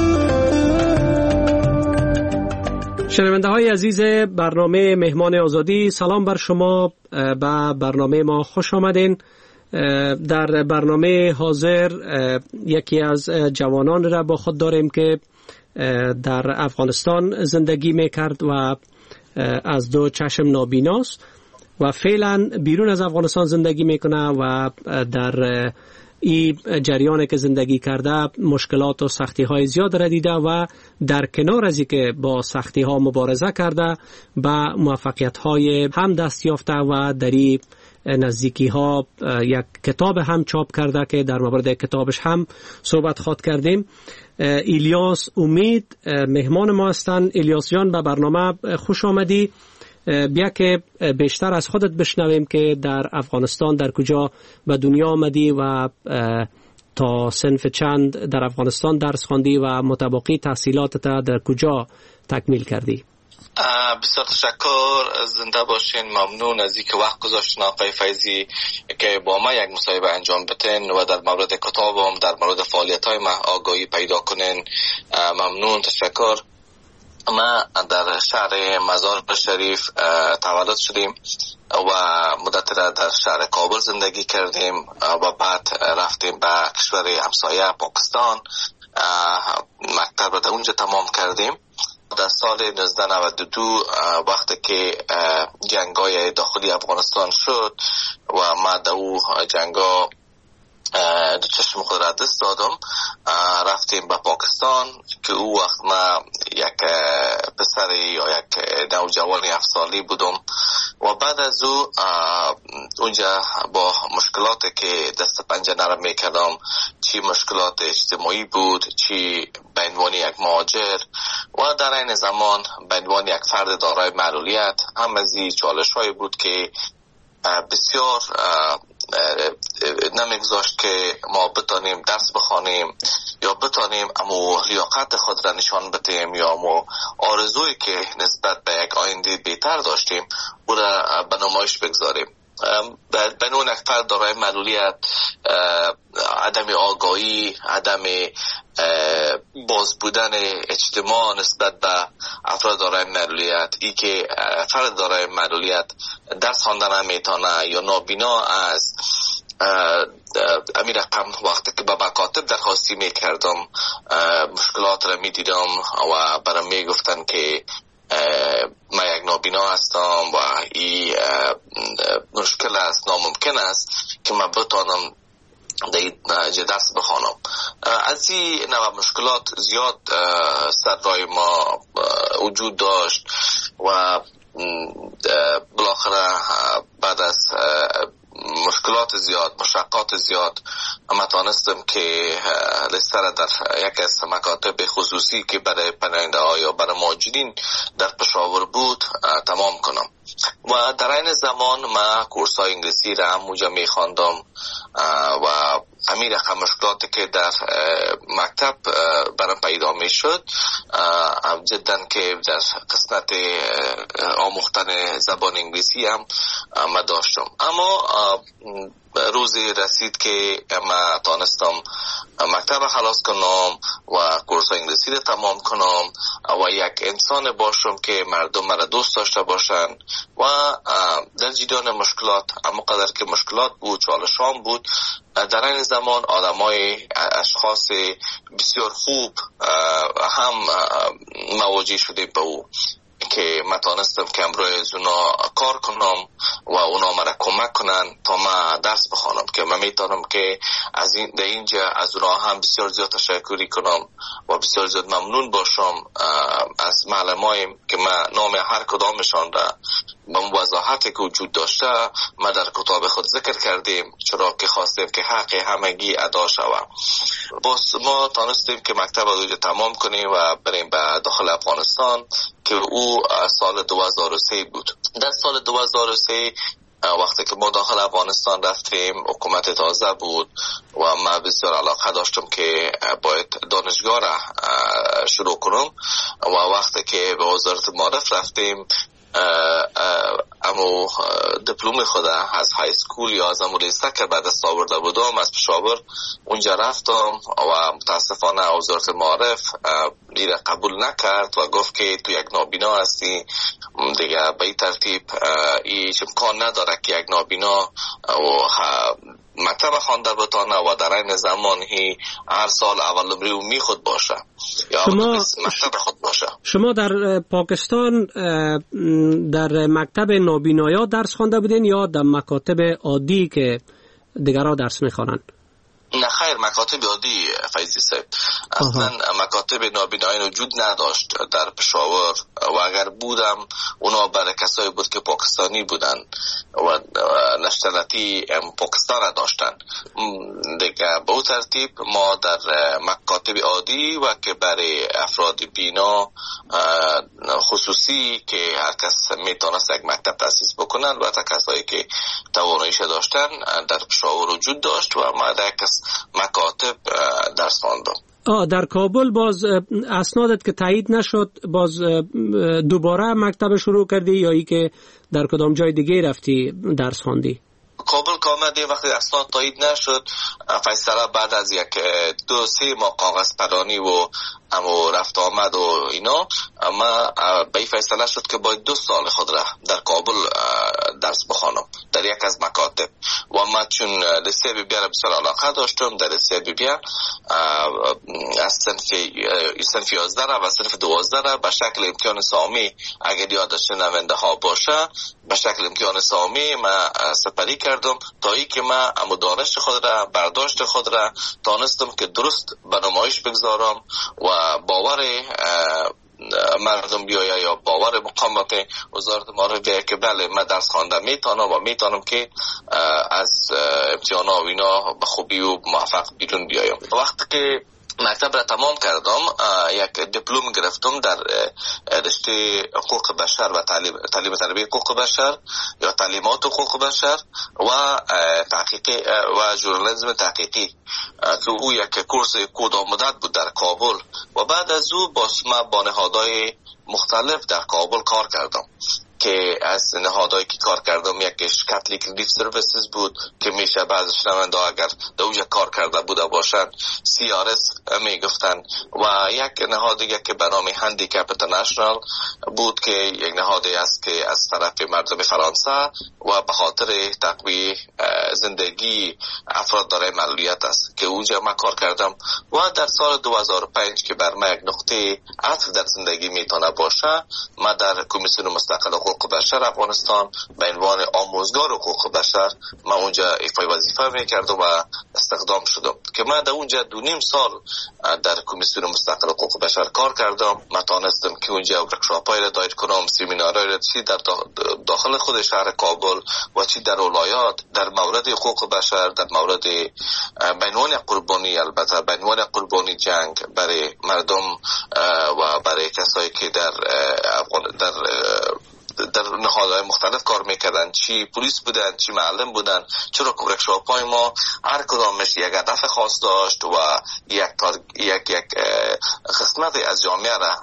شنونده های عزیز برنامه مهمان آزادی، سلام بر شما. به برنامه ما خوش آمدین. در برنامه حاضر یکی از جوانان را با خود داریم که در افغانستان زندگی میکرد و از دو چشم نابیناست و فعلا بیرون از افغانستان زندگی میکنه و در این جریان که زندگی کرده مشکلات و سختی های زیاد را دیده و در کنار از اینکه با سختی ها مبارزه کرده به موفقیت های هم دست یافته و در این نزدیکی ها یک کتاب هم چاپ کرده که در مورد کتابش هم صحبت خواهد کردیم. الیاس امید مهمان ما هستند. الیاس جان به برنامه خوش آمدی. بیا که بیشتر از خودت بشنویم که در افغانستان در کجا به دنیا آمدی و تا صنف چند در افغانستان درس خواندی و متبقی تحصیلاتت در کجا تکمیل کردی؟ بسیار تشکر، زنده باشین. ممنون از اینکه وقت گذاشتین آقای فیضی که با ما یک مصاحبه انجام بدین و در مورد کتابم در مورد فعالیت‌های ما آگاهی پیدا کنین. ممنون، تشکر. ما در شهر مزار شریف تولد شدیم و مدت را در شهر کابل زندگی کردیم و بعد رفتیم به کشور همسایه پاکستان، مکتب را در اونجا تمام کردیم. در سال نوزده نود و دو وقتی که جنگای داخلی افغانستان شد و ما در او جنگا دو چشم خود را دست دادم، رفتیم به پاکستان که او وقت ما یک پسر یا یک نوجوان هفت سالی بودم و بعد از او اونجا با مشکلاتی که دست پنجه نرم میکردم، چی مشکلات اجتماعی بود، چی به عنوان یک مهاجر و در این زمان به عنوان یک فرد دارای معلولیت، هم از این چالش های بود که بسیار نمیگذاشت که ما بتانیم درس بخوانیم یا بتانیم امو لیاقت خود را نشان بدیم یا امو آرزویی که نسبت به یک آینده بهتر داشتیم او را به نمایش بگذاریم. به نوع یک فرد دارای معلولیت عدم آگاهی، عدم باز بودن اجتماع نسبت به افراد دارای معلولیت، ای که فرد دارای معلولیت درس خواندن نمیتونه یا نابینا است، امیر رقم وقتی که به مکاتب درخواستی میکردم مشکلات را میدیدم و برام میگفتن که ما یک نابینا هستم و این مشکل است، ناممکن است که من بتانم در درس بخوانم. از این نوع مشکلات زیاد سر رای ما وجود داشت و بالاخره بعد از مشکلات زیاد، مشقات زیاد، اما تانستم که لستر در یک از مکاتب خصوصی که برای پناهنده ها یا برای مهاجرین در پشاور بود تمام کنم و در این زمان ما کورس های انگلیسی را هم موجه می خواندم و همین رقم مشکلاتی که در مکتب برام پیدا می شد جدا که در قسمت آموختن زبان انگلیسی هم ما داشتم. اما روزی رسید که ما تانستم مکتب خلاص کنم و کورس انگلیسی رو تمام کنم و یک انسان باشم که مردم مرا دوست داشته باشن و در جریان مشکلات، اما قدر که مشکلات بود، چالشان بود، در این زمان آدمای اشخاص بسیار خوب هم مواجه شده به او که من تانستم که امروز از اونا کار کنم و اونا مرا کمک کنن تا من درس بخوانم، که من میتونم که از این در اینجا از اونا هم بسیار زیاد تشکری کنم و بسیار زیاد ممنون باشم از معلمایم که من نام هر کدامشان را به وضاحتی که وجود داشته ما در کتاب خود ذکر کردیم، چرا که خواستیم که حق همگی ادا شود. باز ما تانستیم که مکتب رو تمام کنیم و بریم به داخل افغانستان که او سال دو هزار و سه بود. در سال دو هزار و سه وقتی که ما داخل افغانستان رفتیم حکومت تازه بود و من بسیار علاقه داشتم که باید دانشگاه را شروع کنم و وقتی که به وزارت معارف رفتیم امو دیپلم خود از های اسکول یا از امو لیسه که بعد از آورده بودم از پشاور اونجا رفتم و متاسفانه وزارت معارف دیره قبول نکرد و گفت که تو یک نابینا هستی دیگه به این ترتیب ایش امکان نداره که یک نابینا و مکتب خوانده بتانه و در این زمان هی هر سال اول نمره می خود باشه یا شما مکتب خود باشه. شما در پاکستان در مکتب نابینایا درس خوانده بودین یا در مکاتب عادی که دیگرها درس میخوانند؟ نه خیر، مکاتب عادی فیضی صاحب. اصلا مکاتب نابینایی وجود نداشت در پشاور و اگر بودم اونا برای کسایی بود که پاکستانی بودن و نشتلتی پاکستان داشتن دیگه. به اون ترتیب ما در مکاتب عادی و که برای افراد بینا خصوصی که هر کس میتونست یک مکتب تاسیس بکنن و تا کسایی که تواناییش داشتن در پشاور وجود داشت و ما در کس مکاتب درس خواندم. آه در کابل باز اسنادت که تایید نشد باز دوباره مکتب شروع کردی یا ای که در کدام جای دیگه رفتی درس خواندی؟ کابل که آمدیم وقتی اسناد تایید نشد فیصله بعد از یک دو سه ماه کاغذ پرانی و اما رفت آمد و اینا اما به این فیصله شد که باید دو سال خود را در کابل درس بخوانم در یک از مکاتب و ما چون لیسه بی بی را بسیار علاقه داشتم در لیسه بی بی از صنف یازده را و صنف دوازده را به شکل امتحان سامی اگر یادش نونده ها باشه به شکل امتحان سامی ما سپری کردم تا ای که ما اما دانش خود را برداشت خود را تانستم که درست به نمایش بگذارم و باور مردم بیایه یا باور مقامات وزارت معارف بیایه که بله من درس خوانده میتونم و میتونم که از امتحان ها و اینا به خوبی و موفق بیرون بیایم. وقتی که مکتب را تمام کردم یک دیپلم گرفتم در رشته حقوق بشر و تعلیم تعلیم تربیت حقوق بشر یا تعلیمات حقوق بشر و تحقیقی و ژورنالیسم تحقیقی که او یک کورس کوتاه مدت بود در کابل و بعد از او با با نهادهای مختلف در کابل کار کردم که از نهادهایی که کار کردم یکیش کاتولیک ریلیف سرویسز بود که میشه بعض شنونده اگر در اونجا کار کرده بوده باشن سی آر اس میگفتن و یک نهاد دیگه که به نام هندیکپ اینترنشنال بود که یک نهادی است که از طرف مردم فرانسه و به خاطر تقویه زندگی افراد دارای معلولیت است که اونجا من کار کردم و در سال دو هزار و پنج که بر من یک نقطه عطف در زندگی میتونه باشه من در کمیسیون مستقل حقوق بشر افغانستان به عنوان آموزگار حقوق بشر من اونجا ایفای وظیفه میکردم و استخدام شدم که من در اونجا دو نیم سال در کمیسیون مستقل حقوق بشر کار کردم. من تانستم که اونجا ورکشاپ‌های را دایر کنم، سمینارهای را چی در داخل خود شهر کابل و چی در ولایات در مورد حقوق بشر در مورد به عنوان قربانی البته به عنوان قربانی جنگ برای مردم و برای کسایی که در در در نهادهای مختلف کار میکردن، چی پلیس بودن چی معلم بودن، چرا ورکشاپ های ما هر کدامش یک هدف خاص داشت و یک یک یک قسمت از جامعه را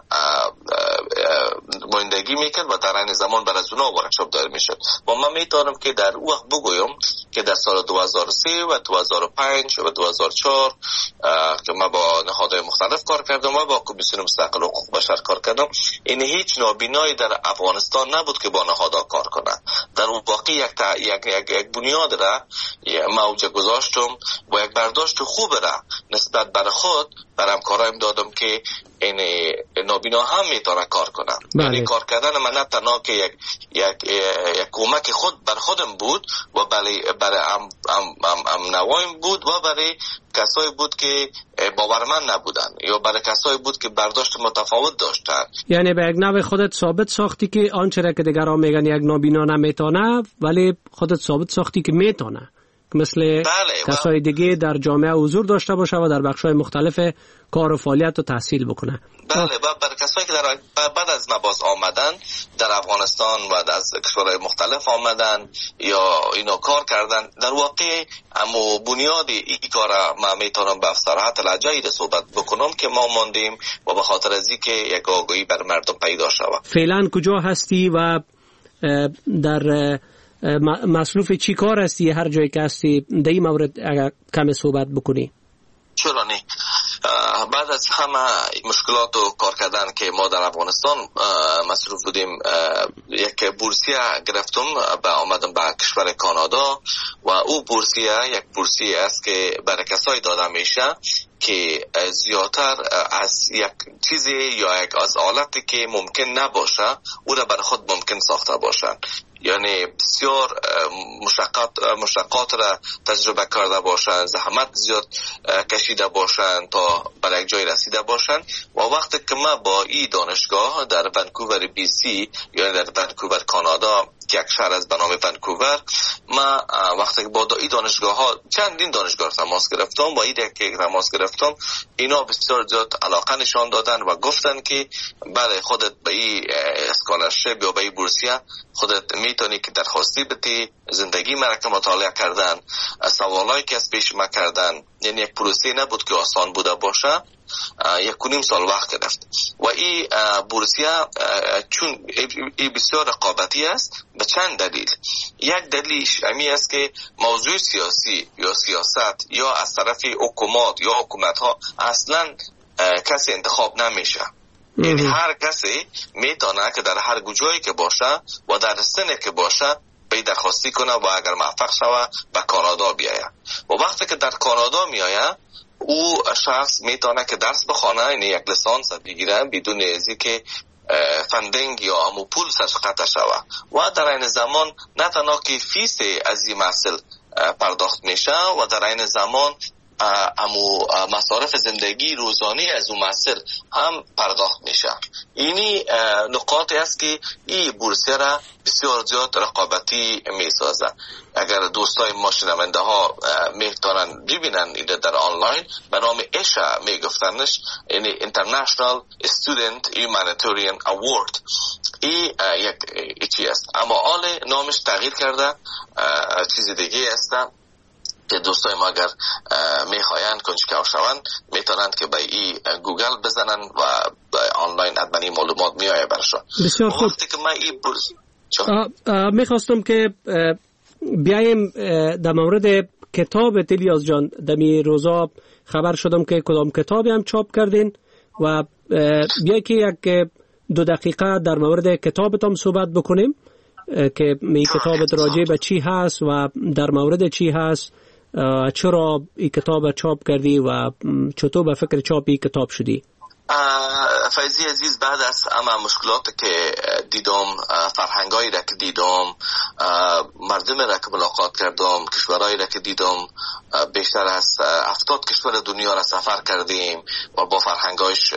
نمایندگی میکرد و در این زمان بر از اونها ورکشاپ دایر میشد. و من میتونم که در اون وقت بگویم که در سال دو هزار و سه و دو هزار و پنج و دو هزار و چهار که من با نهادهای مختلف کار کردم و با کمیسیون مستقل حقوق بشر کار کردم، این هیچ نابینایی در افغانستان نبود که با نهادها کار کنه. در واقع یک, یک, یک, یک بنیاد را موجه گذاشتم و یک برداشت خوب را نسبت بر خود بر همکارایم دادم که این نابینا هم میتونه کار کنه. یعنی کار کردن من نه تنها که یک, یک, یک کمک خود بر خودم بود و برای برای ام, ام, ام, ام نوایم بود و برای کسایی بود که باورمند نبودن یا برای کسایی بود که برداشت متفاوت داشتن. یعنی به یک نوع خودت ثابت ساختی که آنچه را که دیگران میگن یک نابینا نمیتونه، ولی خودت ثابت ساختی که میتونه، مثل بله کسای دیگه در جامعه حضور داشته باشه و در بخش‌های مختلف کار و فعالیت و تحصیل بکنه. بله و برای کسایی که در بعد از نباز آمدن در افغانستان و از کشورهای مختلف آمدن یا اینو کار کردن، در واقع اما بنیاد این کار ما میتونم به صراحت لجایی صحبت بکنم که ما ماندیم و به خاطر از اینکه یک آگاهی بر مردم پیدا شود. فعلا کجا هستی و در مصروف چی کار هستی؟ هر جایی که هستی در این مورد اگر کم صحبت بکنی. چرا نه؟ بعد از همه مشکلات و کار کردن که ما در افغانستان مصروف بودیم، یک بورسیه گرفتم و آمدم به کشور کانادا و او بورسیه یک بورسیه است که برای کسایی داده میشه که زیادتر از یک چیزی یا یک از آلتی که ممکن نباشه او را بر خود ممکن ساخته باشن. یعنی بسیار مشقات مشقات را تجربه کرده باشن، زحمت زیاد کشیده باشن تا به یک جای رسیده باشن و وقتی که ما با این دانشگاه در ونکوور بی سی یعنی در ونکوور کانادا که یک شهر از به نام ونکوور، ما وقتی که با این دانشگاه ها چندین دانشگاه تماس گرفتم و این که تماس گرفتم اینا بسیار زیاد علاقه نشان دادن و گفتن که بله خودت به این اسکالرشپ یا به این بورسیه خودت میتونی که درخواستی بدی، زندگی مرا که مطالعه کردن، سوالایی که از پیش ما کردن، یعنی یک پروسه نبود که آسان بوده باشه. یک و نیم سال وقت گرفت و این بورسیه چون این بسیار رقابتی است به چند دلیل. یک دلیلش امی است که موضوع سیاسی یا سیاست یا از طرف حکومت یا حکومت ها اصلا کسی انتخاب نمیشه. یعنی هر کسی میتونه که در هر جایی که باشه و در سنی که باشه به درخواستی کنه و اگر موفق شوه به کانادا بیایه و وقتی که در کانادا میایه او شخص میتونه که درس بخونه، یعنی یک لیسانس بگیره بدون ازی که فندینگ یا امو پول سرش قطع شوه و در این زمان نه تنها که فیس از این محصول پرداخت میشه و در این زمان امو مصارف زندگی روزانه از اون محصول هم پرداخت میشه. اینی نقاطی است که این بورسیه را بسیار زیاد رقابتی میسازه. اگر دوستای ما شنونده ها میتونن ببینن ایده در آنلاین به نام ایشا میگفتنش، یعنی International Student Humanitarian Award. این یک چی است اما حال نامش تغییر کرده، چیز دیگه است که دوستای ما اگر میخواین کنجکاو شوند میتونند که به این گوگل بزنن و آنلاین ادمنی معلومات میایه برشون. بسیار خوب. وقتی که من این برز... میخواستم که بیایم در مورد کتاب الیاس جان. دمی روزا خبر شدم که کدام کتابی هم چاپ کردین و بیایی که یک دو دقیقه در مورد کتابتان صحبت بکنیم که می کتابت راجع به چی هست و در مورد چی هست، چرا این کتاب چاپ کردی و چطور به فکر چاپ این کتاب شدی؟ فیضی عزیز، بعد از اما مشکلات که دیدم، فرهنگایی را که دیدم، مردم را که ملاقات کردم، کشورهایی را که دیدم، بیشتر از هفتاد کشور دنیا را سفر کردیم و با فرهنگایش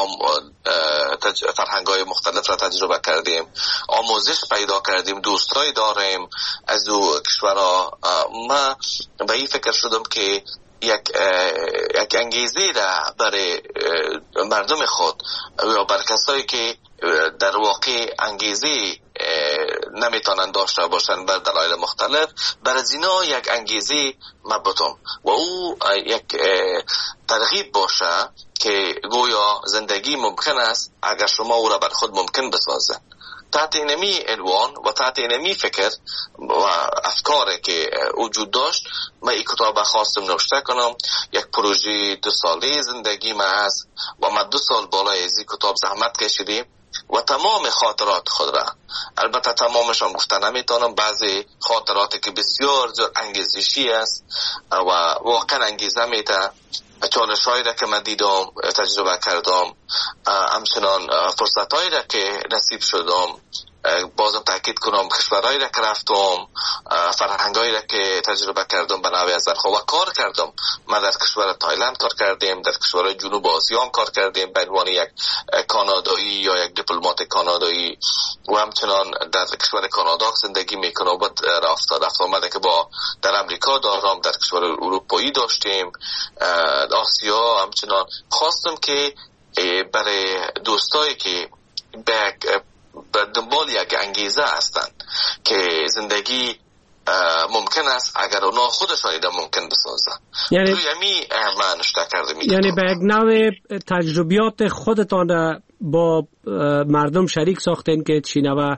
فرهنگای مختلف را تجربه کردیم، آموزش پیدا کردیم، دوستایی داریم از او کشورها. ما به این فکر شدم که یک یک انگیزه را برای مردم خود یا برای کسایی که در واقع انگیزه نمیتونن داشته باشن بر دلایل مختلف، برای اینا یک انگیزه مبتم و او یک ترغیب باشه که گویا زندگی ممکن است اگر شما او را بر خود ممکن بسازه. تحت اینمی عنوان و تحت اینمی فکر و افکاری که وجود داشت من این کتاب خواستم نوشته کنم. یک پروژه دو ساله زندگی من هست و من دو سال بالای از این کتاب زحمت کشیدیم و تمام خاطرات خود را، البته تمامشان گفتن نمیتونم، بعضی خاطراتی که بسیار زیاد انگیزشی است و واقعا انگیزه میده، چالش هایی را که من دیدم تجربه کردم، همچنان فرصت هایی را که نصیب شدم، بازم تاکید کنم کشورهایی را که رفتم، فرهنگایی را که تجربه کردم به نوعی از و کار کردم. من در کشور تایلند کار کردیم، در کشور جنوب آسیا هم کار کردیم به عنوان یک کانادایی یا یک دیپلمات کانادایی و همچنان در کشور کانادا زندگی میکنم و رفت رفت آمده که با در امریکا دارم، در کشور اروپایی داشتیم، آسیا. همچنان خواستم که برای دوستایی که به به دنبال یک انگیزه هستند که زندگی ممکن است اگر اونا خودشان ایده ممکن بسازن، یعنی توی همی معنیش کرده میکنم، یعنی به یک نوع تجربیات خودتان با مردم شریک ساختین که چینه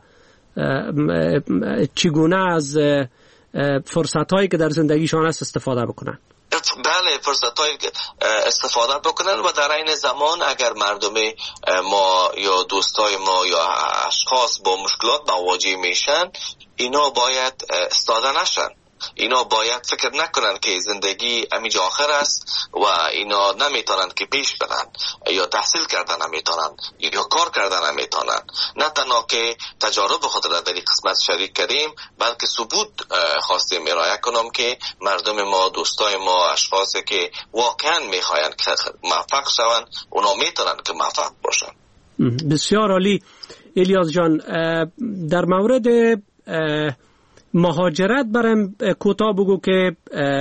چگونه از فرصت هایی که در زندگیشان هست استفاده بکنن. بله، فرصت های استفاده بکنن و در این زمان اگر مردم ما یا دوستای ما یا اشخاص با مشکلات مواجه میشن، اینا باید استاده نشن، اینا باید فکر نکنن که زندگی همینجا آخر است و اینا نمیتونن که پیش برن یا تحصیل کردن نمیتونن یا کار کردن نمیتونن. نه تنها که تجارب خود را در این قسمت شریک کردیم، بلکه ثبوت خواستیم ارائه کنم که مردم ما، دوستای ما، اشخاصی که واقعا میخواین که موفق شون، اونا میتونن که موفق باشن. بسیار عالی. الیاس جان، در مورد مهاجرت برام کوتاه بگو که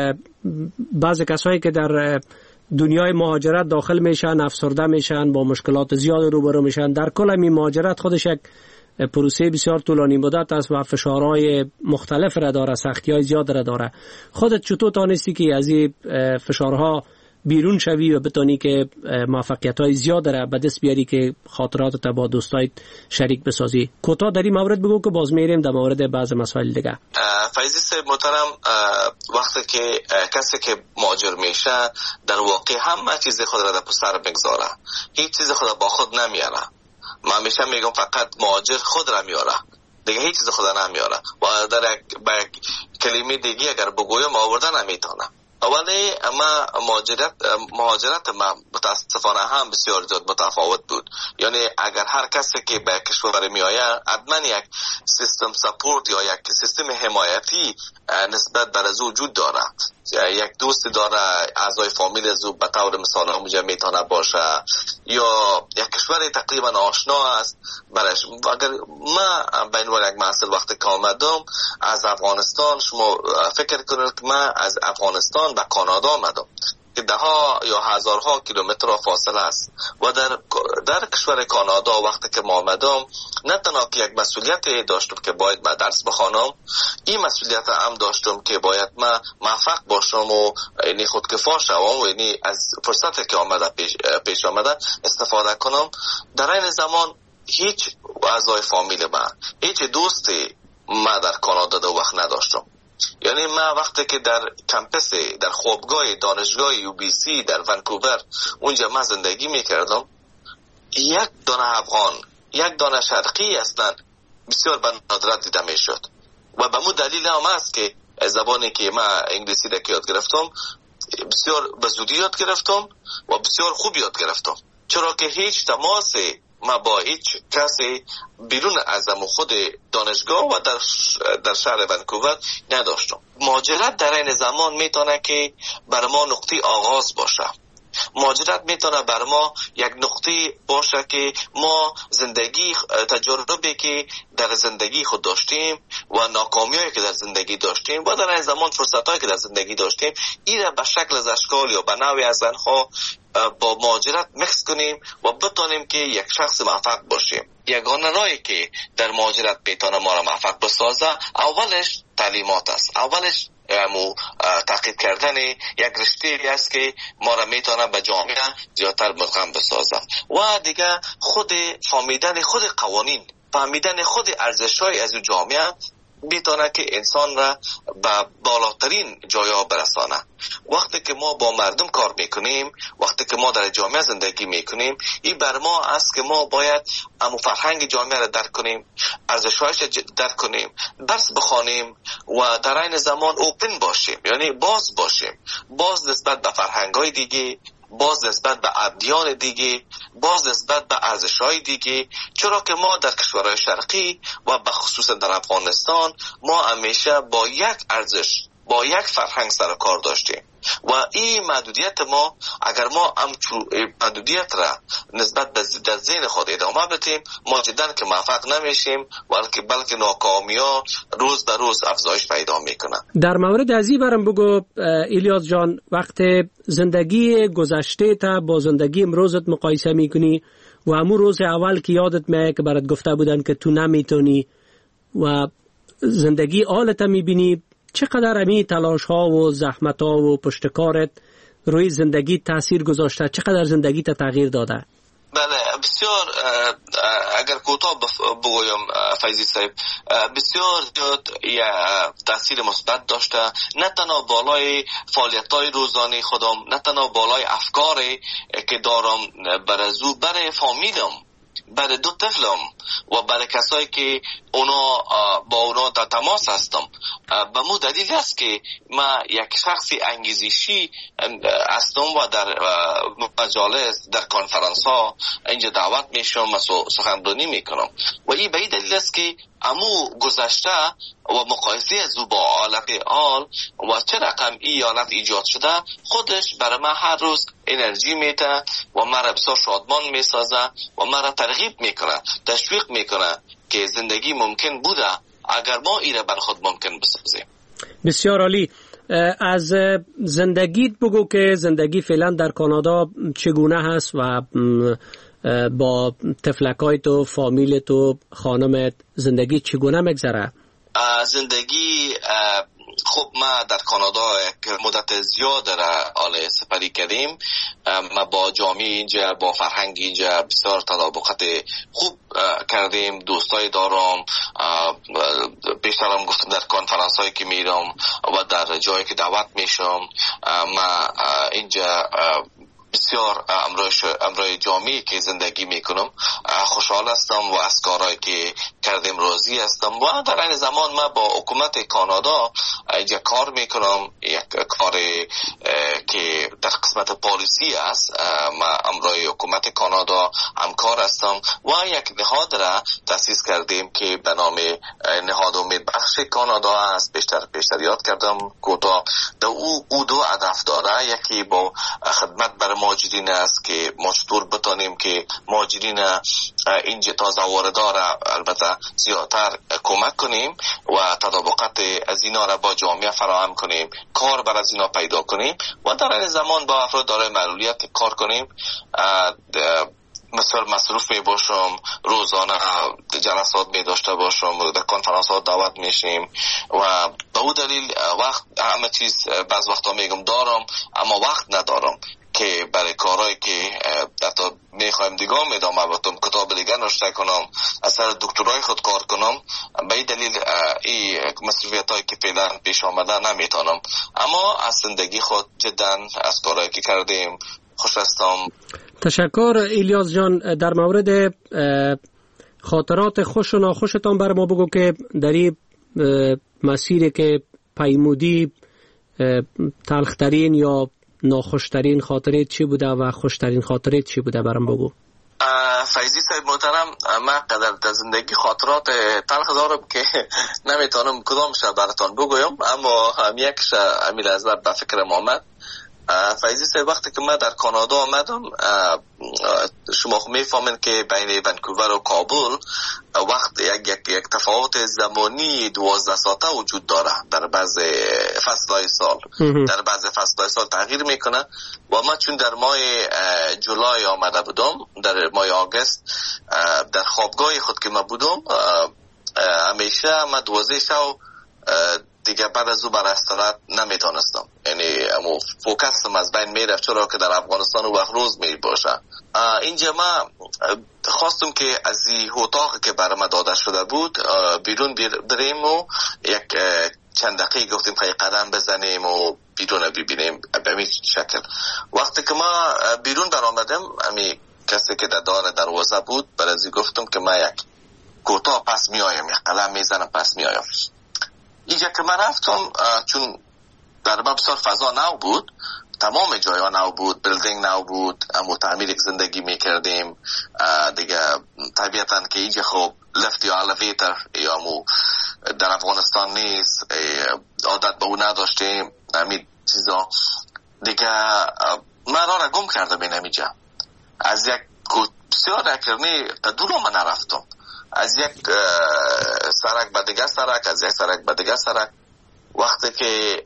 بعضی کسایی که در دنیای مهاجرت داخل میشن افسرده میشن، با مشکلات زیاد روبرو میشن. در کل این مهاجرت خودش یک پروسه بسیار طولانی مدت است و فشارهای مختلف را داره، سختی‌های زیاد را داره. خودت چطور تانستی که از این فشارها بیرون شوی و بتونی که موفقیت‌های زیاد را به دست بیاری که خاطراتت با دوستایت شریک بسازی؟ کوتاه در این مورد بگو که باز میریم در مورد بعض مسائل دیگه. فیضی صاحب محترم، وقتی که کسی که مهاجر میشه در واقع همه چیز خود را در پسر میگذاره، هیچ چیز خود با خود نمیاره. من همیشه میگم فقط مهاجر خود را میاره، دیگه هیچ چیز خود نمیاره و در یک کلمه دیگه اگر بگویم آوردن نمیتونه. اولی ما مهاجرت مهاجرت ما متاسفانه هم بسیار زیاد متفاوت بود. یعنی اگر هر کسی که به کشور می آید حتما یک سیستم سپورت یا یک سیستم حمایتی نسبت بر از وجود داره. یک دوست داره، اعضای فامیل از او به طور مثال اونجا میتونه باشه، یا یک کشور تقریبا آشنا است برش. اگر ما بین یک محصول وقتی که آمدم از افغانستان، شما فکر کنید که من از افغانستان به کانادا آمدم که ده ها یا هزارها کیلومتر فاصله است و در در کشور کانادا وقتی که ما آمدم نه تنها که یک مسئولیت داشتم که باید من درس بخوانم، این مسئولیت هم داشتم که باید من موفق باشم و یعنی خودکفا شوم و یعنی از فرصتی که آمده پیش, پیش آمده استفاده کنم. در این زمان هیچ اعضای فامیل من، هیچ دوستی من در کانادا دو وقت نداشتم. یعنی من وقتی که در کمپس، در خوابگاه دانشگاه یو بی سی در ونکوور اونجا من زندگی میکردم، یک دانه افغان، یک دانه شرقی اصلا بسیار به ندرت دیده میشد و به مو دلیل هم است که زبانی که من انگلیسی را که یاد گرفتم بسیار به زودی یاد گرفتم و بسیار خوب یاد گرفتم، چرا که هیچ تماس ما با هیچ کسی بیرون از خود دانشگاه و در در شهر ونکوور نداشتم. مهاجرت در این زمان میتونه که بر ما نقطه آغاز باشه. مهاجرت میتونه بر ما یک نقطه باشه که ما زندگی، تجربه که در زندگی خود داشتیم و ناکامیایی که در زندگی داشتیم و در این زمان فرصتایی که در زندگی داشتیم، این به شکل از اشکال یا به نوعی از آنها با مهاجرت مکس کنیم و بتونیم که یک شخص موفق باشیم. یگانه راهی که در مهاجرت میتونه ما را موفق بسازه اولش تعلیمات است، اولش مو تحقیق کردن یک رشته است که ما را میتونه به جامعه زیادتر ملغم بسازه و دیگه خود فهمیدن خود قوانین، فهمیدن خود ارزش‌های از جامعه بتونه که انسان را به بالاترین جایا برسانه. وقتی که ما با مردم کار میکنیم، وقتی که ما در جامعه زندگی میکنیم، این بر ما است که ما باید امو فرهنگ جامعه را درک کنیم، ارزش‌هایش درک کنیم، درس بخوانیم و در این زمان اوپن باشیم، یعنی باز باشیم، باز نسبت به فرهنگ‌های دیگه، باز نسبت به ادیان دیگه، باز نسبت به ارزش‌های دیگه. چرا که ما در کشورهای شرقی و به خصوص در افغانستان ما همیشه با یک ارزش، با یک فرهنگ سر کار داشتیم و این محدودیت ما، اگر ما همچون محدودیت را نسبت به در ذهن خود ادامه بدیم، ما جدا که موفق نمیشیم، بلکه بلکه ناکامی‌ها روز به روز افزایش پیدا میکنه. در مورد ازی برام بگو الیاس جان، وقت زندگی گذشته تا با زندگی امروزت مقایسه میکنی و همون روز اول که یادت میاد که برات گفته بودن که تو نمیتونی و زندگی حالت میبینی، چقدر امی تلاش ها و زحمت ها و پشتکارت روی زندگی تاثیر گذاشته؟ چقدر زندگی تا تغییر داده؟ بله بسیار. اگر کوتاه بگویم فیضی صاحب، بسیار زیاد تاثیر مثبت داشته، نه تنها بالای فعالیت‌های روزانه خودم، نه تنها بالای افکاری که دارم برازو برای فامیلم، برای دو طفلم و برای کسایی که اونا با اونا در تماس هستم. به مو دلیل است که ما یک شخصی انگیزشی هستم و در مجالس، در کنفرانس ها اینجا دعوت میشم و سخنرانی میکنم و این به این دلیل است که امو گذشته و مقایسه از با حالت حال و چه رقم این حالت ایجاد شده خودش برای من هر روز انرژی میده و مرا بسیار شادمان میسازه و مرا ترغیب میکنه، تشویق میکنه که زندگی ممکن بوده اگر ما ایره بر خود ممکن بسازیم. بسیار عالی. از زندگیت بگو که زندگی فعلا در کانادا چگونه هست و با تفلکای تو، فامیل تو، خانمت زندگی چگونه میگذره؟ زندگی خب ما در کانادا یک مدت زیاد را آل سپری کردیم. ما با جامعه اینجا، با فرهنگ اینجا بسیار تطابقات خوب کردیم. دوستای دارم، بیشترم گفتم در کنفرانس هایی که میرم و در جایی که دعوت میشم، ما اینجا بسیار امروی جامعی که زندگی میکنم خوشحال هستم و از کارهایی که کردیم راضی هستم و در این زمان ما با حکومت کانادا اینجا کار میکنم، یک کار که در قسمت پالیسی است. ما امروی حکومت کانادا همکار هستم و یک نهاد را تأسیس کردیم که به نام نهاد امید بخش کانادا است. بیشتر بیشتر یاد کردم کوتاه. او او دو هدف داره، یکی با خدمت بر مهاجرین است که ما چطور بتانیم که مهاجرین اینجا تازه واردار البته زیادتر کمک کنیم و تطابقات از اینا را با جامعه فراهم کنیم، کار بر از اینا پیدا کنیم و در این زمان با افراد دارای معلولیت کار کنیم. مثلا مصروف می باشم، روزانه جلسات می داشته باشم، در کنفرانس ها دعوت میشیم و به او دلیل وقت همه چیز بعض وقتا میگم دارم اما وقت ندارم که برای کارهایی که حتی میخوایم دیگه میدام باتم کتاب دیگه نوشته کنم، اثر دکترای خود کار کنم. به این دلیل این مسئولیت هایی که فعلا پیش آمده نمیتونم، اما از زندگی خود جدا از کارهایی که کردیم خوش هستم. تشکر الیاس جان. در مورد خاطرات خوش و ناخوشتان بر ما بگو که در این مسیری که پیمودی تلخترین یا ناخوشترین خاطره چی بوده و خوشترین خاطره چی بوده برام بگو. فیضی صاحب محترم، من قدر در زندگی خاطرات تلخ دارم که نمیتونم کدامش براتون بگویم، اما هم یکش امیل از به فکرم آمد. فیضی صاحب وقتی که من در کانادا آمدم، شما خب میفهمین که بین ونکوور و کابل وقت یک, یک, یک تفاوت زمانی دوازده ساعته وجود داره. در بعض فصلهای سال در بعض فصلهای سال تغییر میکنه و من چون در ماه جولای آمده بودم، در ماه آگست در خوابگاه خود که من بودم، همیشه من دوازده شو دیگه بعد از او بر استراحت نمیتونستم، یعنی امو فوکسم از بین میرفت، چرا که در افغانستان وقت روز می باشه. اینجا ما خواستم که از این اتاق که برام داده شده بود بیرون بریم و یک چند دقیقه گفتیم خیلی قدم بزنیم و بیرون ببینیم به همین شکل. وقتی که ما بیرون در آمدم، امی کسی که در دار دروازه بود برازی گفتم که ما یک کوتاه پس می آیم، یک قلم می زنم پس می آیم. اینجا که من رفتم، چون در بسیار فضا نو بود، تمام جایا نو بود، بیلدینگ نو بود، امو تعمیر یک زندگی می کردیم دیگه. طبیعتاً که اینجا خب لفت یا الیویتر یا امو در افغانستان نیست، عادت به اون نداشتیم همین چیزا دیگه. من را را گم کردم این اینجا. از یک بسیار اکرنی تا دورو من نرفتم، از یک سرک به دیگه سرک، از یک سرک به دیگه سرک. وقتی که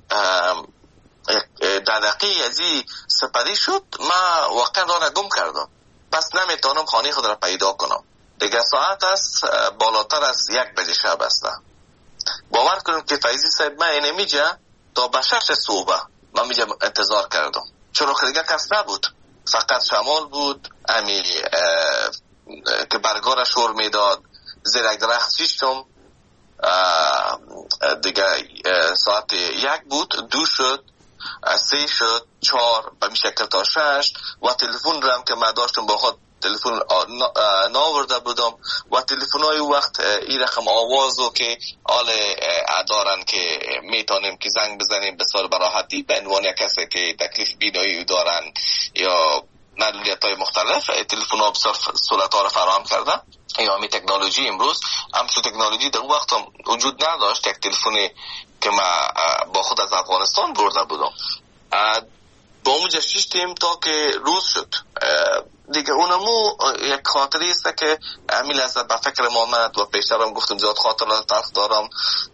در دقیقه از این سپری شد، من واقعا را را گم کردم، پس نمیتونم خانه خود را پیدا کنم. دیگه ساعت است بالاتر از یک بجه شب است. باور کنم که فیضی صاحب، من اینه میجا تا به شش صبح من میجا انتظار کردم، چون که دیگه کس نبود، فقط شمال بود امی که برگار شور میداد. زیر یک درخت شیشتم دیگه. ساعت یک بود، دو شد، سه شد، چهار، به میشکل تا شش. و تلفن رو هم که من داشتم با خود تلفن ناورده بودم و تلفن های وقت این رقم آوازو که آل دارن که میتونیم که زنگ بزنیم بسیار براحتی به عنوان کسی که تکلیف بینایی دارن یا معلولیت های مختلف. تلفن ها بسیار سهولت ها را فراهم کردن. یا همی تکنولوژی امروز همچون تکنولوژی در وقت هم وجود نداشت. یک تلفنی که من با خود از افغانستان برده بودم، با اونجا شیشتیم تا که روز شد دیگه. اونمو یک خاطری است که همین لحظه به فکر ما آمد و پیشترم گفتم زیاد خاطرات تلخ دارم.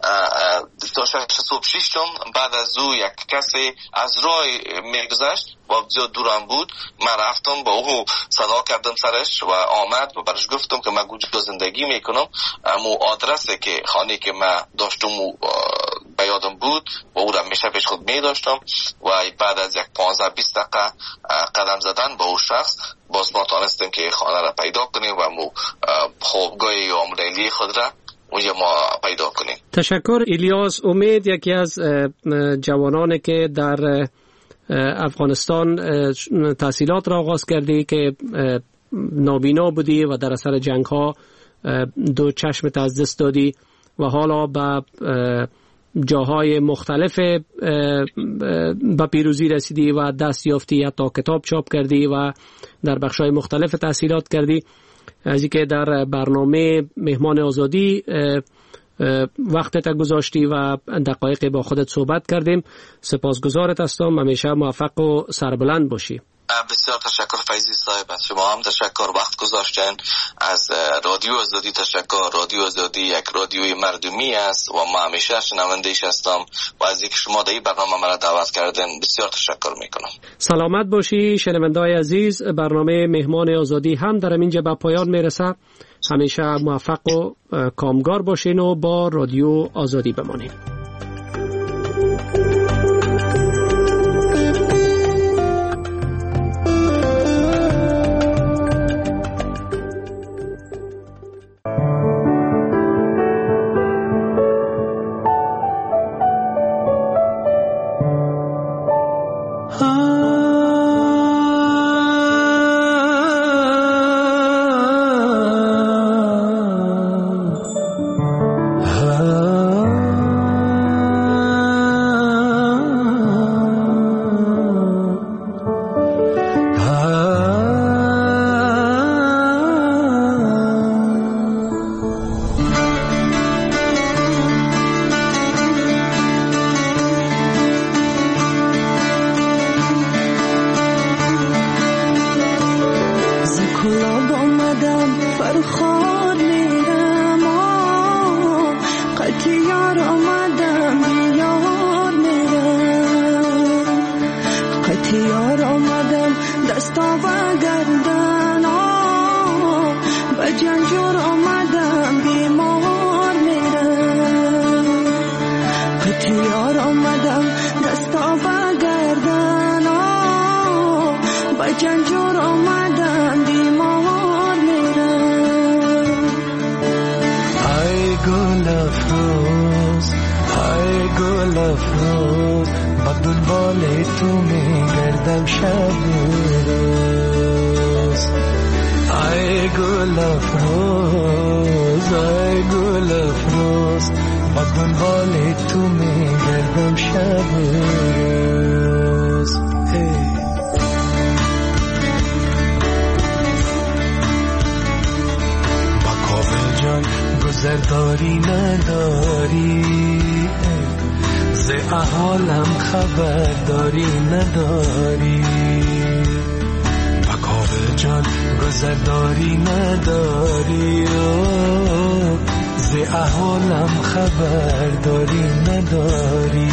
تا شش صبح شیشتم، بعد از او یک کسی از راه میگذشت و زیاد دورم بود. من رفتم با او صدا کردم سرش و آمد و برش گفتم که من کجا زندگی میکنم. امو آدرسی که خانه که من داشتم به یادم بود و او را میشه پیش خود میداشتم و بعد از یک پانزده بیست دقیقه قدم زدن با او شخص باز ما تانستیم که خانه را پیدا کنیم و مو خوابگاه یا امریلی خود را اونجا ما پیدا کنیم. تشکر الیاس امید، یکی از جوانانی که در افغانستان تحصیلات را آغاز کردی که نابینا بودی و در اثر جنگ ها دو چشمت از دست دادی و حالا به جاهای مختلف به پیروزی رسیدی و دست یافتی، حتی کتاب چاپ کردی و در بخش‌های مختلف تحصیلات کردی. از اینکه در برنامه مهمان آزادی وقتت گذاشتی و دقایق با خودت صحبت کردیم، سپاسگزارت هستم. همیشه موفق و سربلند باشی. بسیار تشکر فیضی صاحب، از شما هم تشکر، وقت گذاشتن. از رادیو آزادی تشکر. رادیو آزادی یک رادیوی مردمی است و ما همیشه شنونده‌اش هستم و از اینکه شما در این برنامه مرا دعوت کردن بسیار تشکر میکنم. سلامت باشی شنونده‌های عزیز. برنامه مهمان آزادی هم در اینجا به پایان میرسه. همیشه موفق و کامگار باشین و با رادیو آزادی بمانید. جنجور آمدم بیمار میرم. و چند جور آمدن بیمار میرم. ای گل افروز ای گل افروز با دنبال تو میگردم شب روز. ای گل افروز ای گل افروز با دنبال تو میگردم شب روز. با کابل جان گذرداری نداری، ز احوالم خبرداری نداری. با کابل جان گذرداری نداری، ز احوالم خبرداری نداری.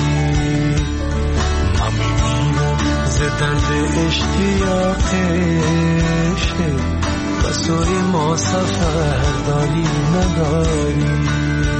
من میمیرم ز درد اشتیاقش، و سوی ما سفرداری نداری.